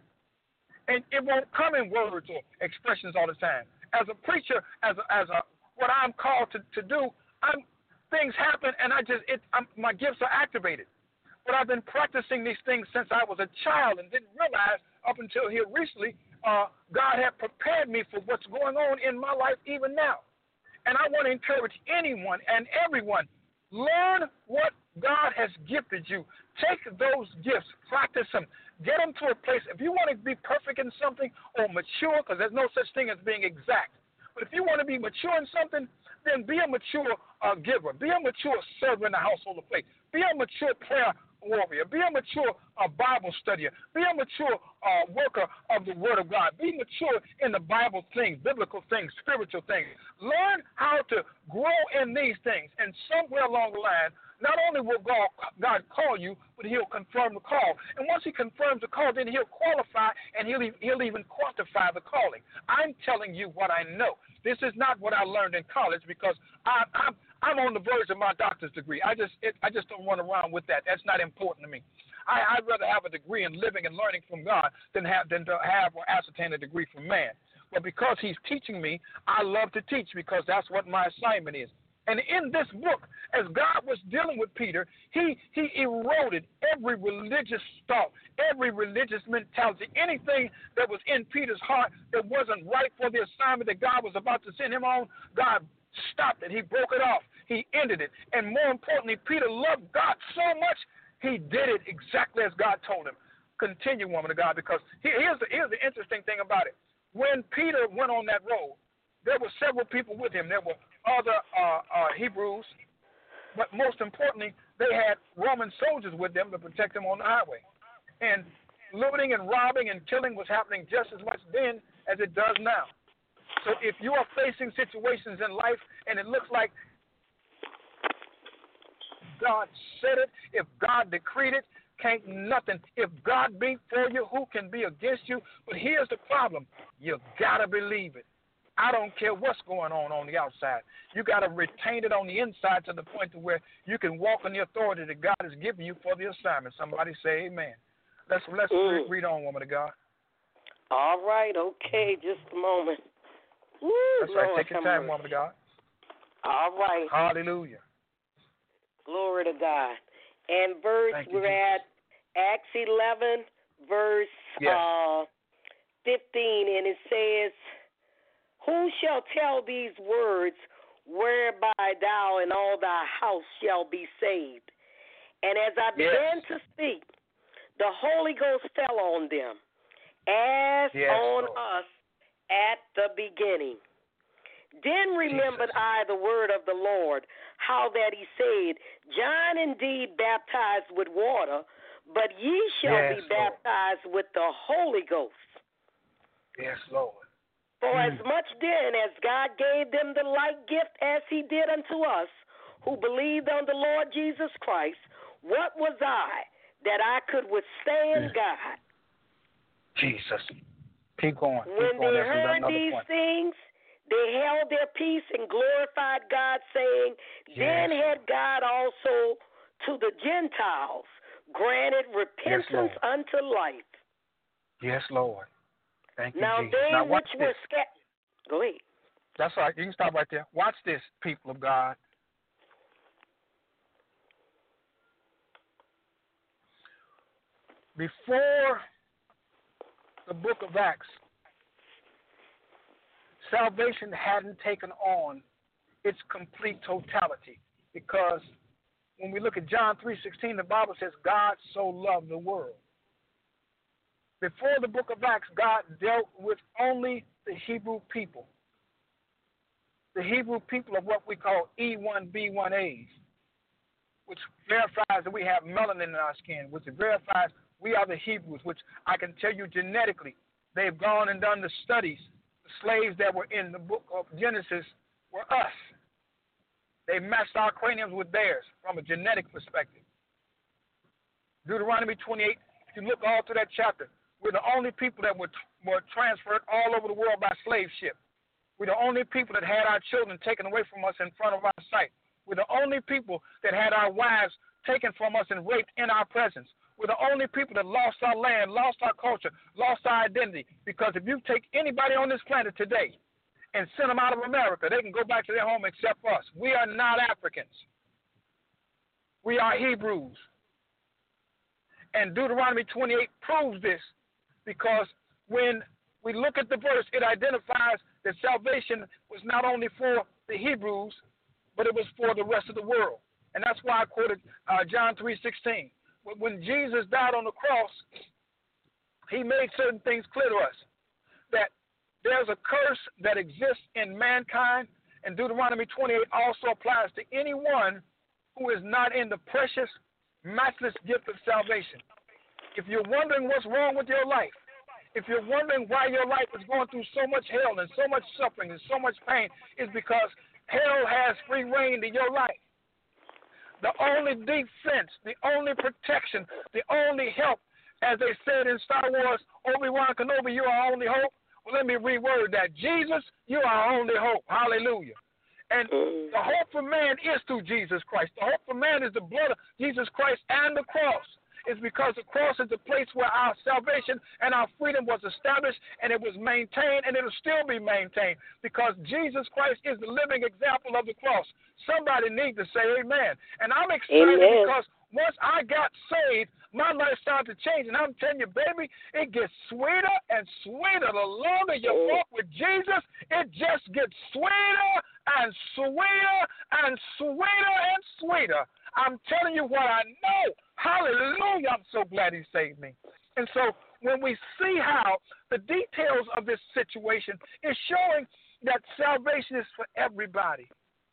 And it won't come in words or expressions all the time. As a preacher, as a, as a what I'm called to, to do, I'm, things happen, and I just it, I'm, my gifts are activated. But I've been practicing these things since I was a child and didn't realize up until here recently, uh, God had prepared me for what's going on in my life even now. And I want to encourage anyone and everyone, learn what God has gifted you. Take those gifts, practice them, get them to a place. If you want to be perfect in something or mature, because there's no such thing as being exact, but if you want to be mature in something, then be a mature uh, giver. Be a mature server in the household of faith. Be a mature prayer warrior. Be a mature uh, Bible studier. Be a mature uh, worker of the Word of God. Be mature in the Bible things, biblical things, spiritual things. Learn how to grow in these things. And somewhere along the line, not only will God, God call you, but he'll confirm the call. And once he confirms the call, then he'll qualify and he'll, he'll even quantify the calling. I'm telling you what I know. This is not what I learned in college because I, I'm, I'm on the verge of my doctor's degree. I just it, I just don't run around with that. That's not important to me. I, I'd rather have a degree in living and learning from God than have than to have or ascertain a degree from man. But because he's teaching me, I love to teach because that's what my assignment is. And in this book, as God was dealing with Peter, he, he eroded every religious thought, every religious mentality, anything that was in Peter's heart that wasn't right for the assignment that God was about to send him on. God stopped it. He broke it off. He ended it. And more importantly, Peter loved God so much, he did it exactly as God told him. Continue, woman of God, because here's the, here's the interesting thing about it. When Peter went on that road, there were several people with him. There were other uh, uh, Hebrews, but most importantly, they had Roman soldiers with them to protect them on the highway. And looting and robbing and killing was happening just as much then as it does now. So if you are facing situations in life and it looks like God said it, if God decreed it, can't nothing. If God be for you, who can be against you? But here's the problem. You got to believe it. I don't care what's going on on the outside. You got to retain it on the inside to the point to where you can walk in the authority that God has given you for the assignment. Somebody say amen. Let's let's mm. read on, woman of God. All right, okay, just a moment. Woo, That's right, take your time, woman of God. All right. Hallelujah. Glory to God. And verse, Thank we're you, at Acts eleven, verse yes. uh, fifteen, and it says, who shall tell these words whereby thou and all thy house shall be saved? And as I began yes. to speak, the Holy Ghost fell on them, as yes, on Lord. us at the beginning. Then remembered Jesus. I the word of the Lord, how that he said, John indeed baptized with water, but ye shall yes, be baptized Lord. with the Holy Ghost. Yes, Lord. For mm. as much then as God gave them the like gift as he did unto us, who believed on the Lord Jesus Christ, what was I that I could withstand mm. God? Jesus. Keep going. Keep when going. they That's heard these point. things, they held their peace and glorified God, saying, yes. Then had God also to the Gentiles granted repentance yes, unto life. Yes, Lord. Thank you, now Jesus. they now which this. were scattered. Go ahead. That's all right. You can stop right there. Watch this, people of God. Before the book of Acts, salvation hadn't taken on its complete totality because when we look at John three sixteen, the Bible says God so loved the world. Before the book of Acts, God dealt with only the Hebrew people. The Hebrew people of what we call E one B one A's, which verifies that we have melanin in our skin, which verifies we are the Hebrews, which I can tell you genetically. They've gone and done the studies. The slaves that were in the book of Genesis were us. They matched our craniums with theirs from a genetic perspective. Deuteronomy twenty-eight, if you look all through that chapter, we're the only people that were, were transferred all over the world by slave ship. We're the only people that had our children taken away from us in front of our sight. We're the only people that had our wives taken from us and raped in our presence. We're the only people that lost our land, lost our culture, lost our identity. Because if you take anybody on this planet today and send them out of America, they can go back to their home except us. We are not Africans. We are Hebrews. And Deuteronomy twenty-eight proves this, because when we look at the verse, it identifies that salvation was not only for the Hebrews, but it was for the rest of the world. And that's why I quoted uh, John three sixteen. When Jesus died on the cross, he made certain things clear to us, that there's a curse that exists in mankind, and Deuteronomy twenty-eight also applies to anyone who is not in the precious, matchless gift of salvation. If you're wondering what's wrong with your life, if you're wondering why your life is going through so much hell and so much suffering and so much pain, it's because hell has free reign in your life. The only defense, the only protection, the only help, as they said in Star Wars, Obi-Wan Kenobi, you are our only hope. Well, let me reword that. Jesus, you are our only hope. Hallelujah. And the hope for man is through Jesus Christ. The hope for man is the blood of Jesus Christ and the cross. It's because the cross is the place where our salvation and our freedom was established, and it was maintained, and it will still be maintained, because Jesus Christ is the living example of the cross. Somebody needs to say amen. And I'm excited amen. Because once I got saved, my life started to change. And I'm telling you, baby, it gets sweeter and sweeter. The longer you walk with Jesus, it just gets sweeter and sweeter and sweeter and sweeter. I'm telling you what I know. Hallelujah. I'm so glad he saved me. And so when we see how the details of this situation is showing that salvation is for everybody.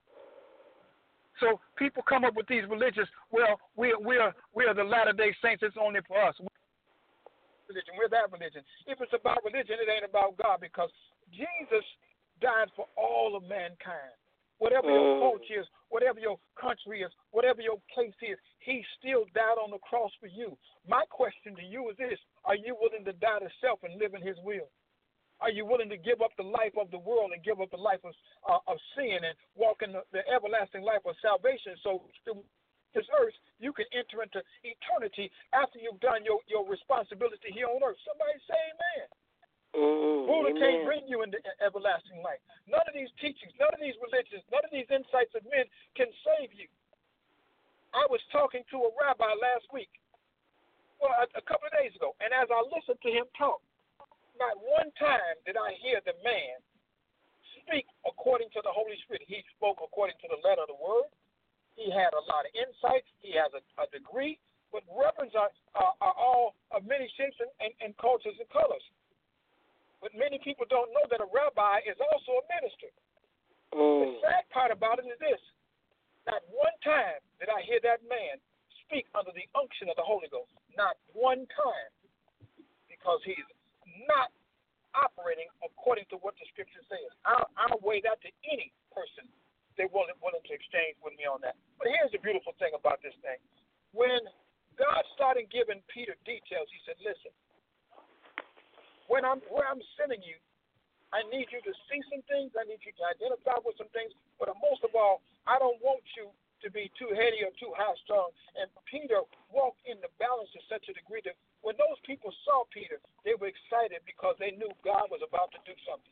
So people come up with these religious, well, we're, we're, we're the Latter-day Saints, it's only for us. Religion, we're that religion. If it's about religion, it ain't about God, because Jesus died for all of mankind. Whatever your culture is, whatever your country is, whatever your place is, he still died on the cross for you. My question to you is this: are you willing to die to self and live in his will? Are you willing to give up the life of the world and give up the life of, uh, of sin and walk in the, the everlasting life of salvation, so through this earth you can enter into eternity after you've done your, your responsibility here on earth? Somebody say amen. Mm, Buddha amen. can't bring you into everlasting life. None of these teachings, none of these religions, none of these insights of men can save you. I was talking to a rabbi last week, well, a, a couple of days ago, and as I listened to him talk, not one time did I hear the man speak according to the Holy Spirit. He spoke according to the letter of the word. He had a lot of insight. He has a, a degree, but reverends are, are, are all of many shapes and, and, and cultures and colors. But many people don't know that a rabbi is also a minister. Mm. The sad part about it is this: not one time did I hear that man speak under the unction of the Holy Ghost. Not one time. Because he's not operating according to what the Scripture says. I'll, I'll weigh that to any person they're willing, willing to exchange with me on that. But here's the beautiful thing about this thing. When God started giving Peter details, he said, listen, when I'm where I'm sending you, I need you to see some things. I need you to identify with some things. But most of all, I don't want you to be too heady or too high strung. And Peter walked in the balance to such a degree that when those people saw Peter, they were excited because they knew God was about to do something.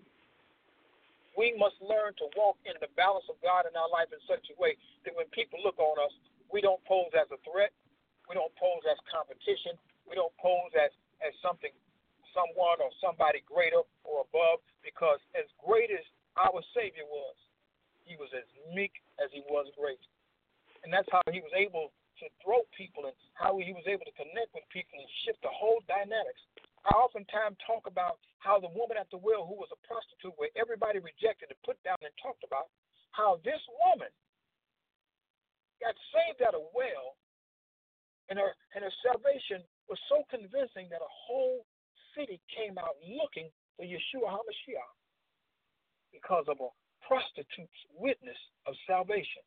We must learn to walk in the balance of God in our life in such a way that when people look on us, we don't pose as a threat. We don't pose as competition. We don't pose as, as something, someone or somebody greater or above, because as great as our Savior was, he was as meek as he was great. And that's how he was able to throw people and how he was able to connect with people and shift the whole dynamics. I oftentimes talk about how the woman at the well who was a prostitute, where everybody rejected and put down and talked about, how this woman got saved at a well, and her and her salvation was so convincing that a whole city came out looking for Yeshua HaMashiach because of a prostitute's witness of salvation.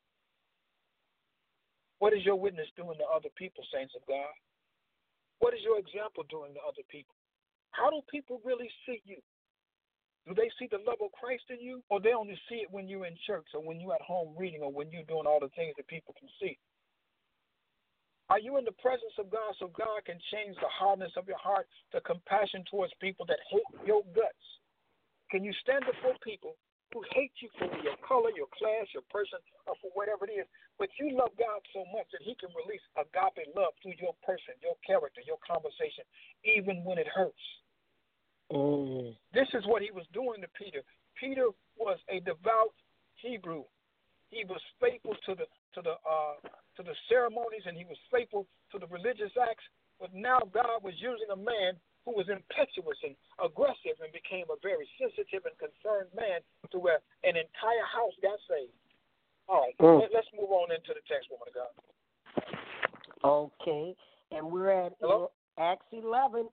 What is your witness doing to other people, saints of God? What is your example doing to other people? How do people really see you? Do they see the love of Christ in you, or they only see it when you're in church or when you're at home reading or when you're doing all the things that people can see? Are you in the presence of God so God can change the hardness of your heart to compassion towards people that hate your guts? Can you stand before people who hate you for your color, your class, your person, or for whatever it is, but you love God so much that he can release agape love through your person, your character, your conversation, even when it hurts? Mm. This is what he was doing to Peter. Peter was a devout Hebrew. He was faithful to the to the uh, to the ceremonies, and he was faithful to the religious acts. But now God was using a man who was impetuous and aggressive and became a very sensitive and concerned man to where an entire house got saved. All right, Mm. let, let's move on into the text, woman of God. Okay, and we're at Hello? Acts eleven.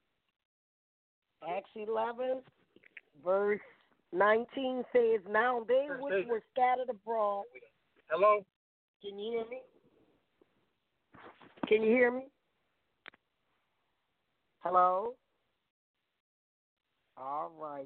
Acts eleven, verse nineteen says, "Now they which were scattered abroad." Hello? Can you hear me? Can you hear me? Hello? All right.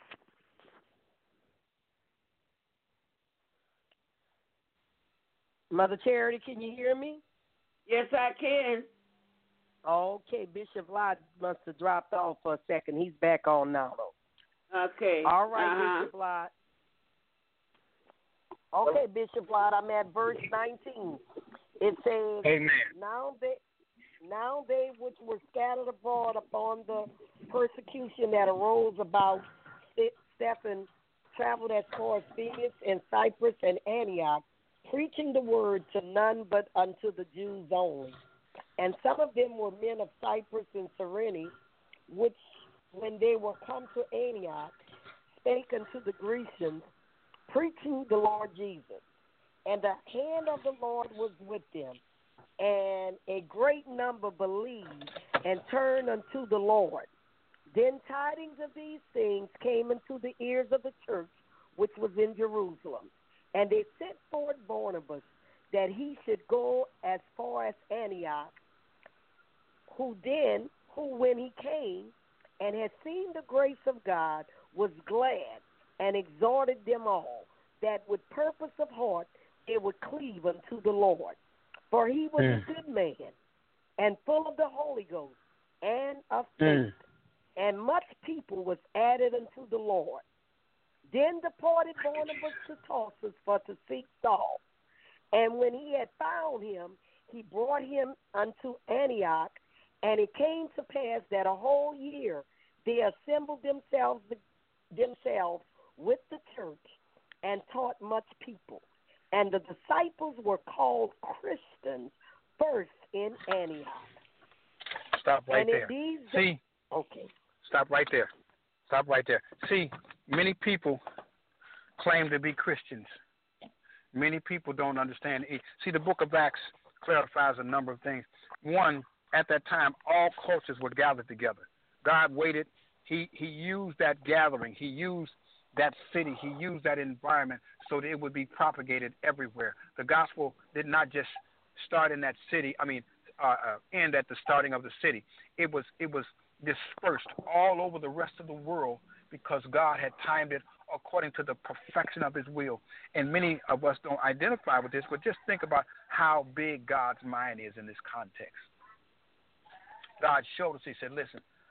Mother Charity, can you hear me? Yes, I can. Okay, Bishop Lott must have dropped off for a second. He's back on now, though. Okay. All right, uh-huh. Bishop Lott. Okay, Bishop Lott, I'm at verse nineteen. It says, Amen. Now they, now they which were scattered abroad upon the persecution that arose about Stephen traveled as far as Phoenix and Cyprus and Antioch, preaching the word to none but unto the Jews only. And some of them were men of Cyprus and Cyrene, which, when they were come to Antioch, spake unto the Grecians, preaching the Lord Jesus. And the hand of the Lord was with them, and a great number believed and turned unto the Lord. Then tidings of these things came into the ears of the church which was in Jerusalem. And they sent forth Barnabas, that he should go as far as Antioch, who then, who when he came and had seen the grace of God, was glad and exhorted them all, that with purpose of heart they would cleave unto the Lord. For he was mm. a good man, and full of the Holy Ghost, and of faith, mm. and much people was added unto the Lord. Then departed Barnabas to Tarsus for to seek Saul. And when he had found him, he brought him unto Antioch. And it came to pass that a whole year they assembled themselves themselves with the church and taught much people. And the disciples were called Christians first in Antioch. Stop right and there. These See? Okay. Stop right there. Stop right there. See, many people claim to be Christians. Many people don't understand. See, the book of Acts clarifies a number of things. One, at that time, all cultures were gathered together. God waited. He, he used that gathering. He used that city. He used that environment so that it would be propagated everywhere. The gospel did not just start in that city, I mean, uh, uh, end at the starting of the city. It was, it was dispersed all over the rest of the world because God had timed it according to the perfection of his will. And many of us don't identify with this, but just think about how big God's mind is in this context. God showed us, he said, listen,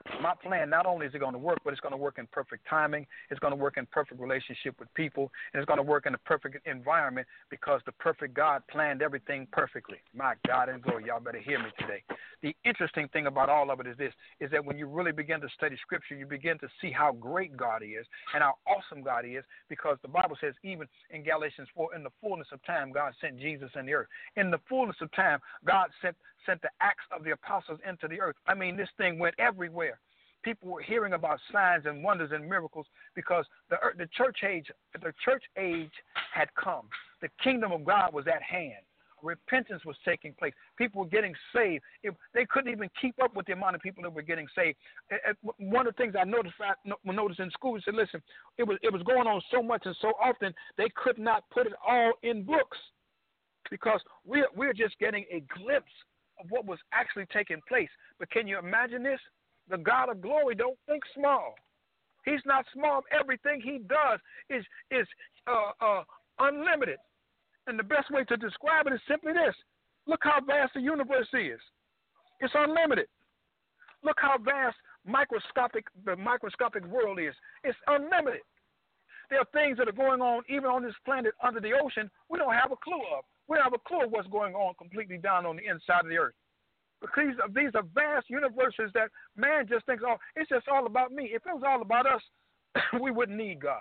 My plan, not only is it going to work, but it's going to work in perfect timing. It's going to work in perfect relationship with people, and it's going to work in a perfect environment because the perfect God planned everything perfectly. My God and glory, y'all better hear me today. The interesting thing about all of it is this, is that when you really begin to study Scripture, you begin to see how great God is and how awesome God is, because the Bible says even in Galatians four, in the fullness of time, God sent Jesus in the earth. In the fullness of time, God sent sent the acts of the apostles into the earth. I mean, this thing went everywhere. People were hearing about signs and wonders and miracles because the the church age the church age had come. The kingdom of God was at hand. Repentance was taking place. People were getting saved. It, they couldn't even keep up with the amount of people that were getting saved. One of the things I noticed, I noticed in school, said, listen, it was it was going on so much and so often they could not put it all in books because we're we're just getting a glimpse of what was actually taking place. But can you imagine this? The God of glory don't think small. He's not small. Everything he does is is uh, uh, unlimited. And the best way to describe it is simply this. Look how vast the universe is. It's unlimited. Look how vast microscopic the microscopic world is. It's unlimited. There are things that are going on even on this planet under the ocean we don't have a clue of. We don't have a clue of what's going on completely down on the inside of the earth. Because these are, these are vast universes that man just thinks, oh, it's just all about me. If it was all about us, we wouldn't need God.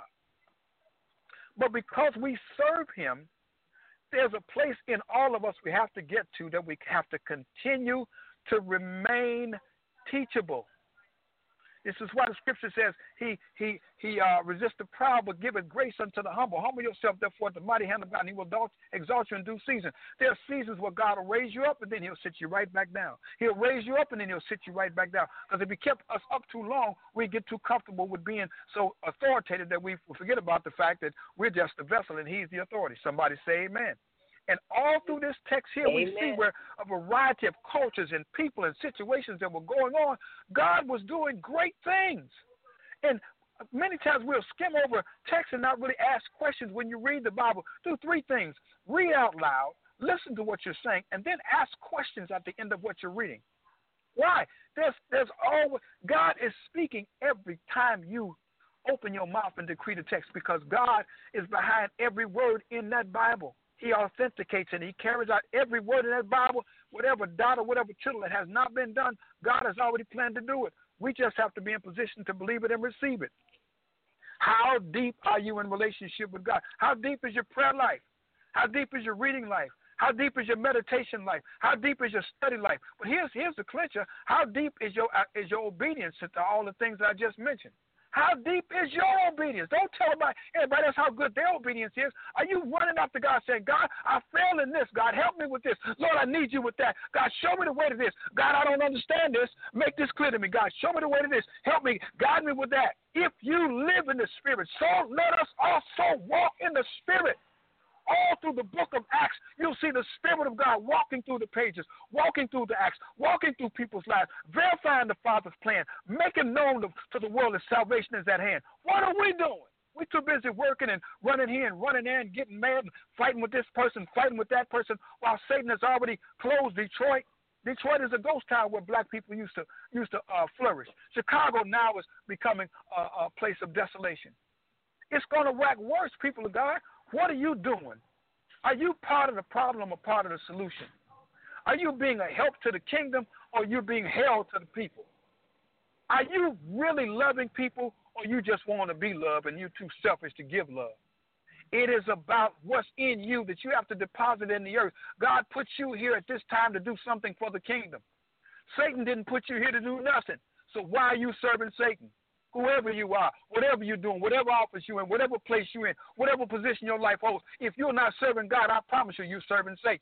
But because we serve him, there's a place in all of us we have to get to that we have to continue to remain teachable. This is why the scripture says he he he uh, resists the proud but giveth grace unto the humble. Humble yourself, therefore, at the mighty hand of God, and he will exalt you in due season. There are seasons where God will raise you up, and then he'll sit you right back down. He'll raise you up, and then he'll sit you right back down. Because if he kept us up too long, we get too comfortable with being so authoritative that we forget about the fact that we're just the vessel, and he's the authority. Somebody say amen. And all through this text here, Amen. We see where a variety of cultures and people and situations that were going on, God was doing great things. And many times we'll skim over text and not really ask questions when you read the Bible. Do three things. Read out loud, listen to what you're saying, and then ask questions at the end of what you're reading. Why? There's, there's always, God is speaking every time you open your mouth and decree the text, because God is behind every word in that Bible. He authenticates and he carries out every word in that Bible. Whatever dot or whatever tittle that has not been done, God has already planned to do it. We just have to be in position to believe it and receive it. How deep are you in relationship with God? How deep is your prayer life? How deep is your reading life? How deep is your meditation life? How deep is your study life? But here's here's the clincher. How deep is your uh, is your obedience to all the things that I just mentioned? How deep is your obedience? Don't tell everybody, everybody else how good their obedience is. Are you running after God saying, God, I fail in this. God, help me with this. Lord, I need you with that. God, show me the way to this. God, I don't understand this. Make this clear to me. God, show me the way to this. Help me. Guide me with that. If you live in the Spirit, so let us also walk in the Spirit. All through the book of Acts, you'll see the Spirit of God walking through the pages, walking through the Acts, walking through people's lives, verifying the Father's plan, making known to, to the world that salvation is at hand. What are we doing? We're too busy working and running here and running there and getting mad, and fighting with this person, fighting with that person, while Satan has already closed Detroit. Detroit is a ghost town where black people used to used to uh, flourish. Chicago now is becoming a, a place of desolation. It's going to whack worse, people of God. What are you doing? Are you part of the problem or part of the solution? Are you being a help to the kingdom, or are you being held to the people? Are you really loving people, or you just want to be loved and you're too selfish to give love? It is about what's in you that you have to deposit in the earth. God put you here at this time to do something for the kingdom. Satan didn't put you here to do nothing. So why are you serving Satan? Whoever you are, whatever you're doing, whatever office you're in, whatever place you're in, whatever position your life holds, if you're not serving God, I promise you, you're serving Satan.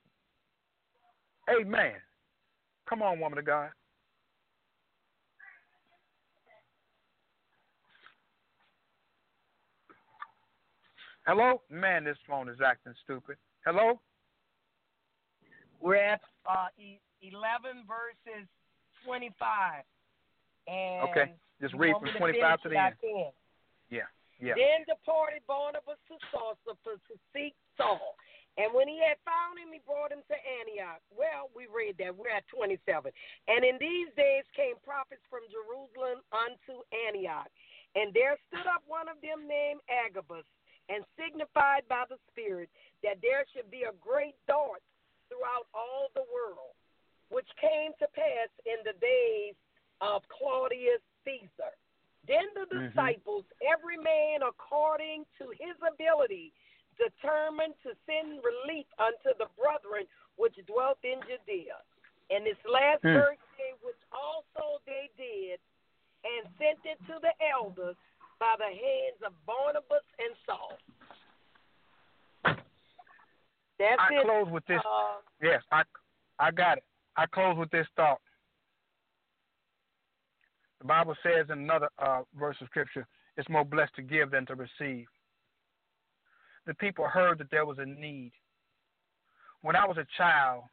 Amen. Come on, woman of God. Hello? Man, this phone is acting stupid. Hello? We're at uh, eleven verses twenty-five. And okay. Just read from twenty-five to the end. Yeah, yeah. Then departed Barnabas to Tarsus to seek Saul. And when he had found him, he brought him to Antioch. Well, we read that. We're at twenty-seven. And in these days came prophets from Jerusalem unto Antioch. And there stood up one of them named Agabus, and signified by the Spirit that there should be a great drought throughout all the world, which came to pass in the days of Claudius Caesar. Then the mm-hmm. disciples, every man according to his ability, determined to send relief unto the brethren which dwelt in Judea. And this last hmm. verse, which also they did, and sent it to the elders by the hands of Barnabas and Saul. That's I it. close with this. Uh, yes, I, I got it. I close with this thought. The Bible says in another uh, verse of Scripture, it's more blessed to give than to receive. The people heard that there was a need. When I was a child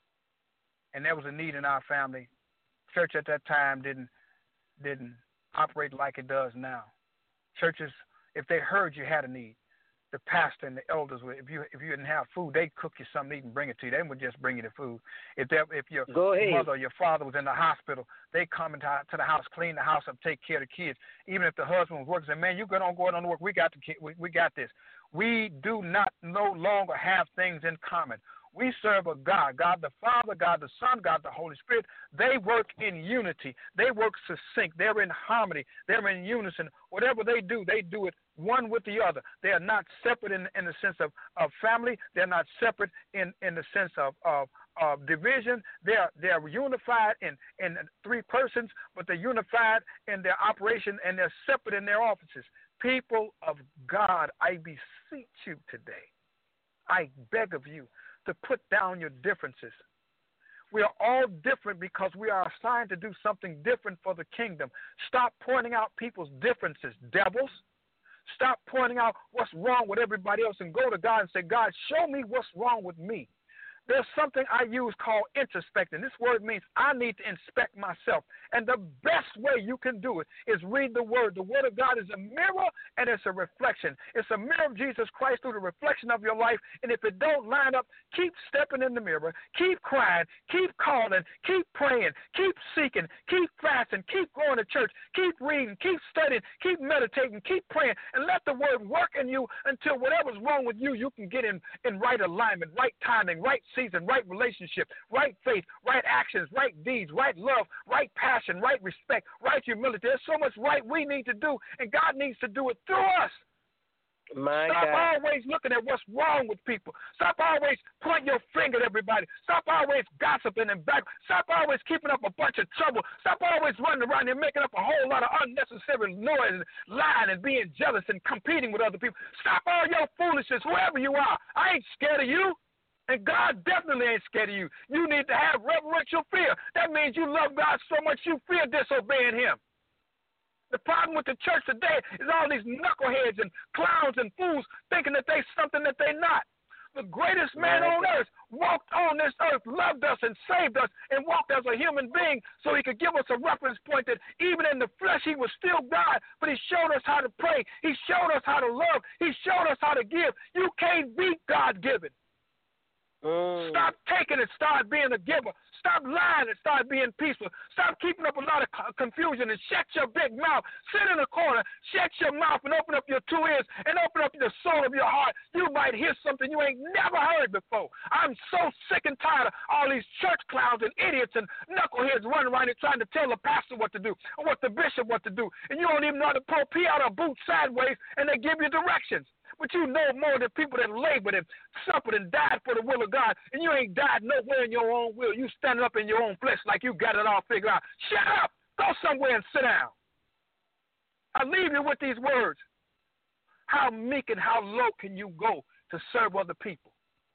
and there was a need in our family, church at that time didn't didn't operate like it does now. Churches, if they heard you had a need, the pastor and the elders would, if you if you didn't have food, they'd cook you something to eat and bring it to you. They would just bring you the food. If they, if your mother or your father was in the hospital, they come into to the house, clean the house up, take care of the kids. Even if the husband was working, say, man, you go on going on to work. We got the kid. We, we got this. We do not no longer have things in common. We serve a God, God the Father, God the Son, God the Holy Spirit. They work in unity. They work succinct. They're in harmony. They're in unison. Whatever they do, they do it one with the other. They are not separate in, in the sense of, of family. They're not separate in, in the sense of, of, of division. They're, they're unified in, in three persons, but they're unified in their operation, and they're separate in their offices. People of God, I beseech you today, I beg of you, to put down your differences. We are all different because we are assigned to do something different for the kingdom. Stop pointing out people's differences, devils. Stop pointing out what's wrong with everybody else and go to God and say, God, show me what's wrong with me. There's something I use called introspecting. This word means I need to inspect myself. And the best way you can do it is read the word. The word of God is a mirror and it's a reflection. It's a mirror of Jesus Christ through the reflection of your life. And if it don't line up, keep stepping in the mirror, keep crying, keep calling, keep praying, keep seeking, keep fasting, keep going to church, keep reading, keep studying, keep meditating, keep praying, and let the word work in you until whatever's wrong with you, you can get in, in right alignment, right timing, right season, right relationship, right faith, right actions, right deeds, right love, right passion, right respect, right humility. There's so much right we need to do, and God needs to do it through us. My Stop God. always looking at what's wrong with people. Stop always pointing your finger at everybody. Stop always gossiping and back. Stop always keeping up a bunch of trouble. Stop always running around and making up a whole lot of unnecessary noise and lying and being jealous and competing with other people. Stop all your foolishness, whoever you are. I ain't scared of you. And God definitely ain't scared of you. You need to have reverential fear. That means you love God so much you fear disobeying him. The problem with the church today is all these knuckleheads and clowns and fools thinking that they're something that they're not. The greatest man on earth walked on this earth, loved us and saved us, and walked as a human being so he could give us a reference point that even in the flesh he was still God, but he showed us how to pray. He showed us how to love. He showed us how to give. You can't beat God-given. Mm. Stop taking and start being a giver. Stop lying and start being peaceful. Stop keeping up a lot of confusion and shut your big mouth. Sit in a corner, shut your mouth and open up your two ears and open up the soul of your heart. You might hear something you ain't never heard before. I'm so sick and tired of all these church clowns and idiots and knuckleheads running around here trying to tell the pastor what to do or what the bishop what to do. And you don't even know how to pull pee out a boot sideways and they give you directions. But you know more than people that labored and suffered and died for the will of God, and you ain't died nowhere in your own will. You standing up in your own flesh like you got it all figured out. Shut up! Go somewhere and sit down. I leave you with these words. How meek and how low can you go to serve other people?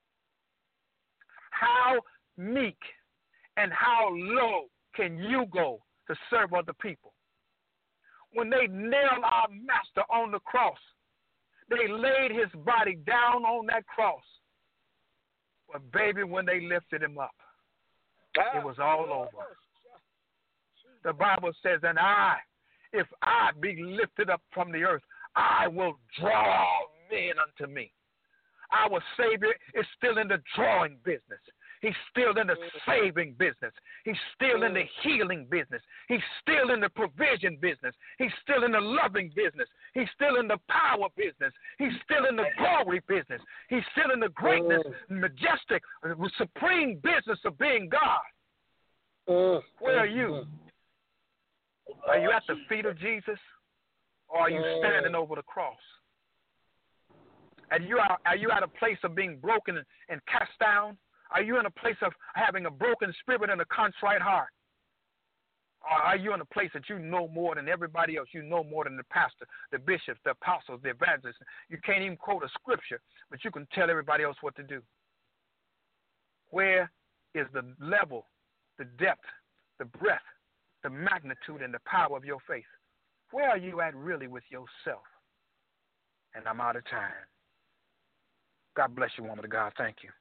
How meek and how low can you go to serve other people? When they nailed our master on the cross, they laid his body down on that cross. But, baby, when they lifted him up, it was all over. The Bible says, and I, if I be lifted up from the earth, I will draw men unto me. our Savior is still in the drawing business. He's still in the saving business. He's still in the healing business. He's still in the provision business. He's still in the loving business. He's still in the power business. He's still in the glory business. He's still in the greatness, majestic, supreme business of being God. Where are you? Are you at the feet of Jesus, or are you standing over the cross? Are you, are you at a place of being broken and, and cast down? Are you in a place of having a broken spirit and a contrite heart? Or are you in a place that you know more than everybody else? You know more than the pastor, the bishops, the apostles, the evangelists. You can't even quote a scripture, but you can tell everybody else what to do. Where is the level, the depth, the breadth, the magnitude, and the power of your faith? Where are you at really with yourself? And I'm out of time. God bless you, woman of God. Thank you.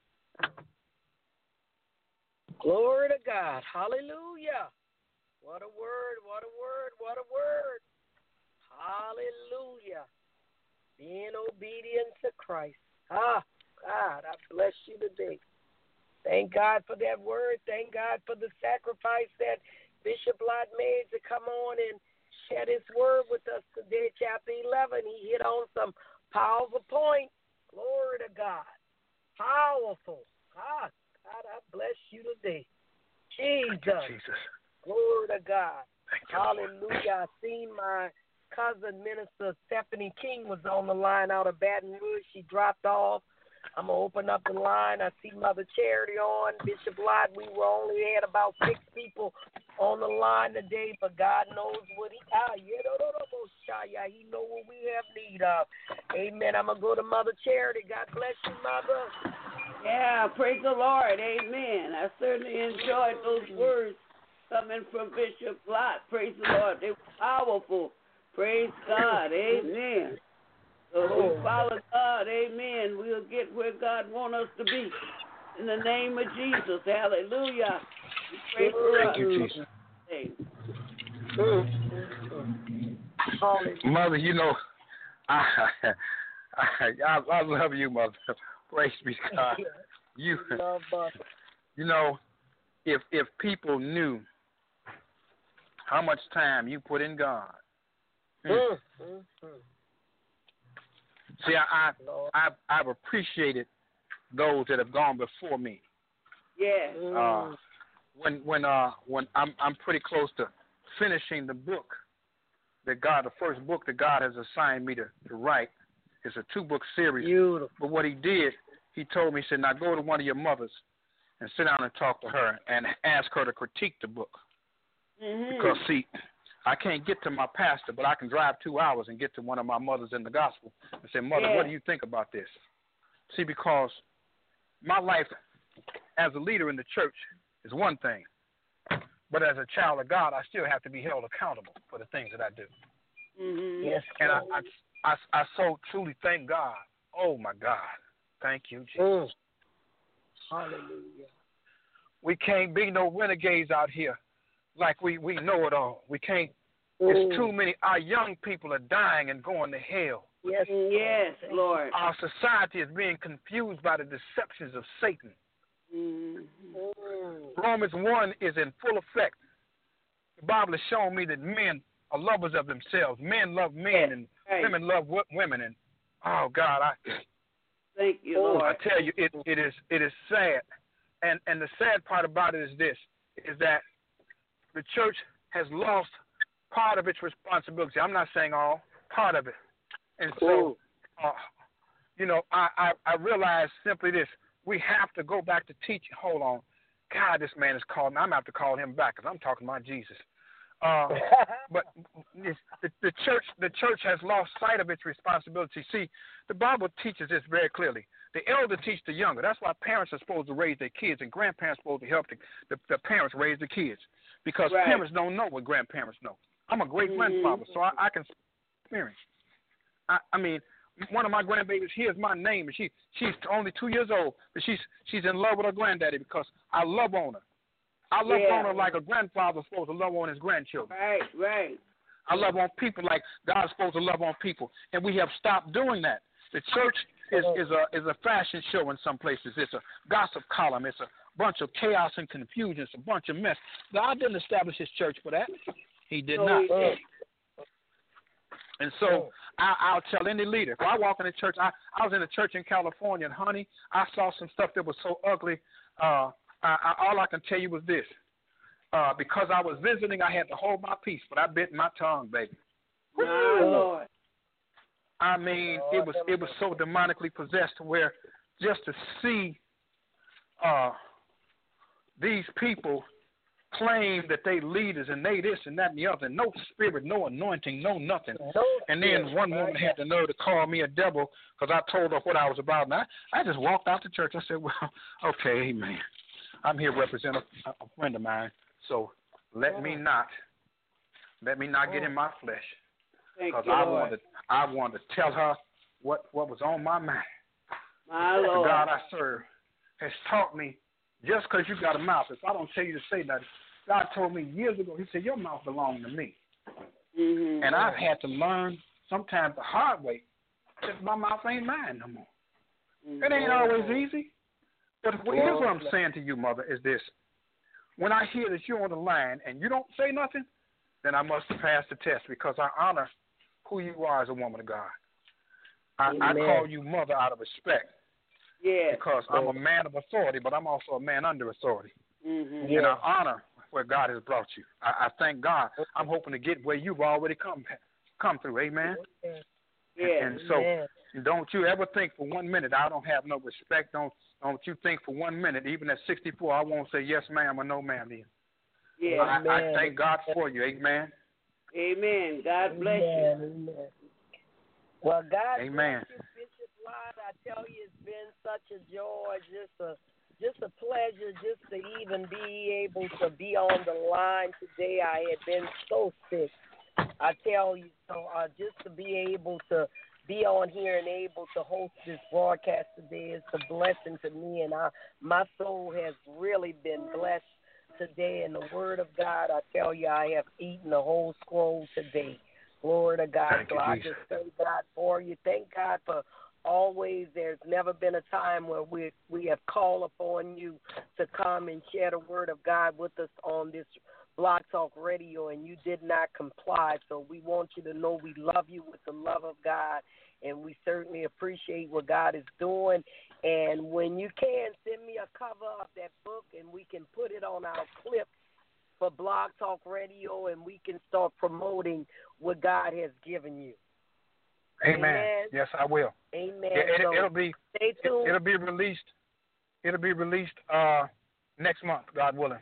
Glory to God. Hallelujah. What a word, what a word, what a word. Hallelujah. Being obedient to Christ. Ah, God, I bless you today. Thank God for that word. Thank God for the sacrifice that Bishop Lott made to come on and share this word with us today, chapter eleven. He hit on some powerful points. Glory to God. Powerful. Ah, God, I bless you today. Jesus. Thank you, Jesus. Glory to God. Thank you, Hallelujah. I seen my cousin, Minister Stephanie King, was on the line out of Baton Rouge. She dropped off. I'm going to open up the line. I see Mother Charity on. Bishop Lott, we were only had about six people on the line today, but God knows what he, ah, yeah, no, no, no, no, he know what we have need of. Amen. I'm going to go to Mother Charity. God bless you, Mother. Yeah, praise the Lord. Amen. I certainly enjoyed those words coming from Bishop Lott. Praise the Lord. They were powerful. Praise God. Amen. So if we follow God, amen, we'll get where God wants us to be. In the name of Jesus. Hallelujah. We pray for Thank us. you, Jesus. Mother, you know, I, I, I, I love you, Mother. Praise be God. You, you know, if if people knew how much time you put in God. Mm. See, I, I, I've, I've appreciated those that have gone before me. Yeah. Uh, when when uh when I'm I'm pretty close to finishing the book that God, the first book that God has assigned me to, to write. It's a two book series. Beautiful. But what he did, he told me, he said, now go to one of your mothers and sit down and talk to her and ask her to critique the book. Mm-hmm. Because see, I can't get to my pastor, but I can drive two hours and get to one of my mothers in the gospel and say, Mother, yeah. what do you think about this? See, because my life as a leader in the church is one thing, but as a child of God, I still have to be held accountable for the things that I do. Mm-hmm. Yes. And I, I, I, I so truly thank God. Oh, my God. Thank you, Jesus. Mm. Hallelujah. We can't be no renegades out here like we, we know it all. We can't. Mm. It's too many. Our young people are dying and going to hell. Yes, yes, Lord. Our society is being confused by the deceptions of Satan. Mm-hmm. Mm. Romans one is in full effect. The Bible has shown me that men are lovers of themselves. Men love men, and right. women love women. And oh God, I thank you, Lord. I tell you, it it is it is sad. And and the sad part about it is this: is that the church has lost part of its responsibility. I'm not saying all, part of it. And so, uh, you know, I, I I realize simply this: we have to go back to teaching. Hold on, God, this man is calling me. I'm gonna have to call him back because I'm talking about Jesus. Uh, but the, the church, the church has lost sight of its responsibility. See, the Bible teaches this very clearly. The elder teach the younger. That's why parents are supposed to raise their kids, and grandparents are supposed to help the, the, the parents raise the kids, because right. parents don't know what grandparents know. I'm a great mm-hmm. grandfather, so I, I can experience. I, I mean, one of my grandbabies hears my name, and she she's only two years old, but she's she's in love with her granddaddy because I love on her. I love yeah. on her like a grandfather's supposed to love on his grandchildren. Right, right. I love on people like God's supposed to love on people, and we have stopped doing that. The church is, is a is a fashion show in some places. It's a gossip column. It's a bunch of chaos and confusion. It's a bunch of mess. God didn't establish his church for that. He did No, not. he didn't. And so I, I'll tell any leader, if I walk in the church, I, I was in a church in California, and honey, I saw some stuff that was so ugly. Uh, I, I, all I can tell you was this. Uh, because I was visiting, I had to hold my peace, but I bit my tongue, baby. My Lord. I mean, it was it was so demonically possessed to where just to see uh, these people claim that they leaders and they this and that and the other, no spirit, no anointing, no nothing. And then one woman had the nerve to call me a devil because I told her what I was about. And I, I just walked out the church. I said, well, okay, amen. I'm here representing a, a friend of mine, so let me not, let me not get in my flesh. Because I wanted, I wanted to tell her what, what was on my mind. My The Lord. God I serve has taught me, just because you got a mouth, if I don't tell you to say nothing, God told me years ago, he said, your mouth belongs to me. Mm-hmm. And I've had to learn sometimes the hard way that my mouth ain't mine no more. Mm-hmm. It ain't always easy. But here's what I'm saying to you, mother, is this. When I hear that you're on the line and you don't say nothing, then I must pass the test because I honor who you are as a woman of God. I, I call you mother out of respect. Yeah. Because I'm a man of authority, but I'm also a man under authority. Mm-hmm. And I honor where God has brought you. I, I thank God. I'm hoping to get where you've already come come through. Amen? Yeah. And so don't you ever think for one minute I don't have no respect. Don't don't you think for one minute, even at sixty-four, I won't say yes, ma'am, or no, ma'am, then. Yeah. I, I thank God for you. Amen? Amen. God bless Amen. you. Amen. Well, God Amen. bless you, Bishop Lott. I tell you, it's been such a joy, just a just a pleasure, just to even be able to be on the line today. I had been so sick. I tell you, so uh, just to be able to be on here and able to host this broadcast today is a blessing to me, and I, my soul has really been blessed today. And the Word of God, I tell you, I have eaten the whole scroll today. Glory to God. Thank so you, I Jesus. just thank God for you. Thank God for always. There's never been a time where we we have called upon you to come and share the Word of God with us on this Blog Talk Radio, and you did not comply. So we want you to know we love you with the love of God, and we certainly appreciate what God is doing. And when you can, send me a cover of that book, and we can put it on our clips for Blog Talk Radio, and we can start promoting what God has given you. Amen. Amen. Yes, I will. Amen. It, so it'll be stay tuned. it, it'll be released. It'll be released uh, next month, God willing.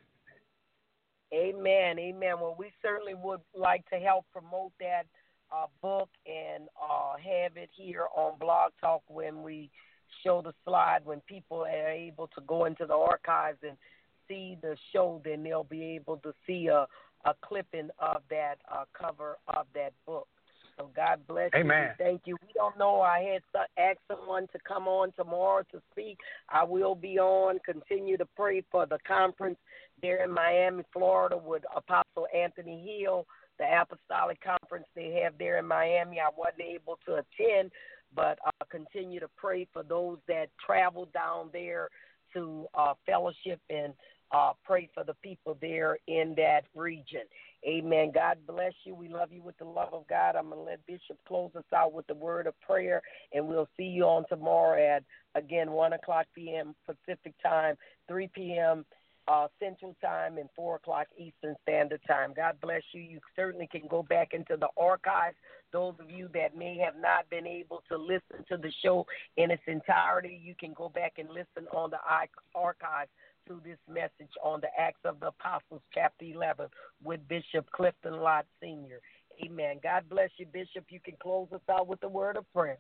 Amen. Amen. Well, we certainly would like to help promote that uh, book and uh, have it here on Blog Talk when we show the slide. When people are able to go into the archives and see the show, then they'll be able to see a, a clipping of that uh, cover of that book. So God bless Amen. you. Thank you. We don't know. I had to ask someone to come on tomorrow to speak. I will be on. Continue to pray for the conference there in Miami, Florida with Apostle Anthony Hill, the Apostolic Conference they have there in Miami. I wasn't able to attend, but uh, continue to pray for those that travel down there to uh, fellowship and uh, pray for the people there in that region. Amen. God bless you. We love you with the love of God. I'm going to let Bishop close us out with the word of prayer, and we'll see you on tomorrow at, again, one o'clock p.m. Pacific time, three p.m. Uh, Central Time, and four o'clock Eastern Standard Time. God bless you. You certainly can go back into the archives. Those of you that may have not been able to listen to the show in its entirety, you can go back and listen on the archives to this message on the Acts of the Apostles, chapter eleven, with Bishop Clifton Lott Senior Amen. God bless you, Bishop. You can close us out with the word of prayer.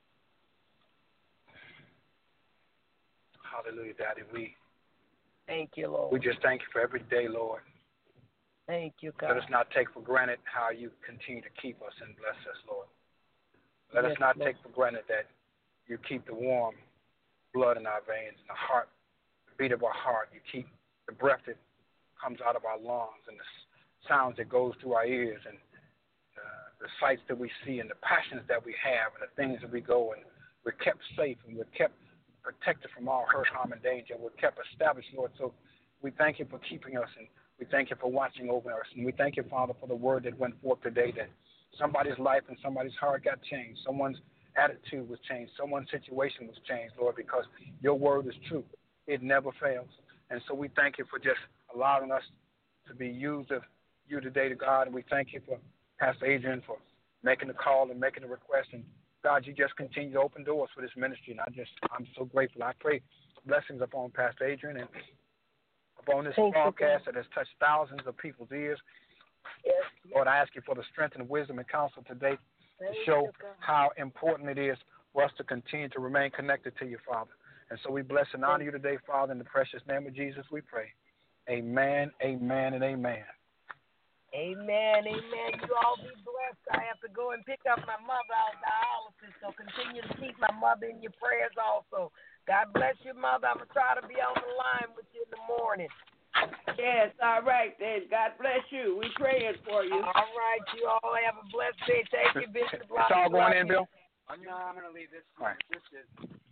Hallelujah, Daddy. We Thank you, Lord. we just thank you for every day, Lord. Thank you, God. Let us not take for granted how you continue to keep us and bless us, Lord. Let Yes, us not Lord. take for granted that you keep the warm blood in our veins and the heart, the beat of our heart. You keep the breath that comes out of our lungs and the sounds that goes through our ears and uh, the sights that we see and the passions that we have and the things that we go and we're kept safe, and we're kept protected from all hurt, harm, and danger. We're kept established, Lord. So we thank you for keeping us, and we thank you for watching over us. And we thank you, Father, for the word that went forth today, that somebody's life and somebody's heart got changed. Someone's attitude was changed. Someone's situation was changed, Lord, because your word is true. It never fails. And so we thank you for just allowing us to be used of you today, to God. And we thank you for Pastor Adrian for making the call and making the request. And God, you just continue to open doors for this ministry. And I just, I'm so grateful. I pray blessings upon Pastor Adrian and upon this Thank broadcast that has touched thousands of people's ears. Yes. Lord, I ask you for the strength and wisdom and counsel today to Thank show you, God. how important it is for us to continue to remain connected to you, Father. And so we bless and honor you today, Father, in the precious name of Jesus we pray. Amen, amen, and amen. Amen, amen. You all be blessed. I have to go and pick up my mother out of dialysis, so continue to keep my mother in your prayers also. God bless you, Mother. I'm going to try to be on the line with you in the morning. Yes, all right then. God bless you. We praying for you. All right, you all have a blessed day. Thank you, Bishop. It's all going in, Bill? No, I'm going to leave this. All right. This is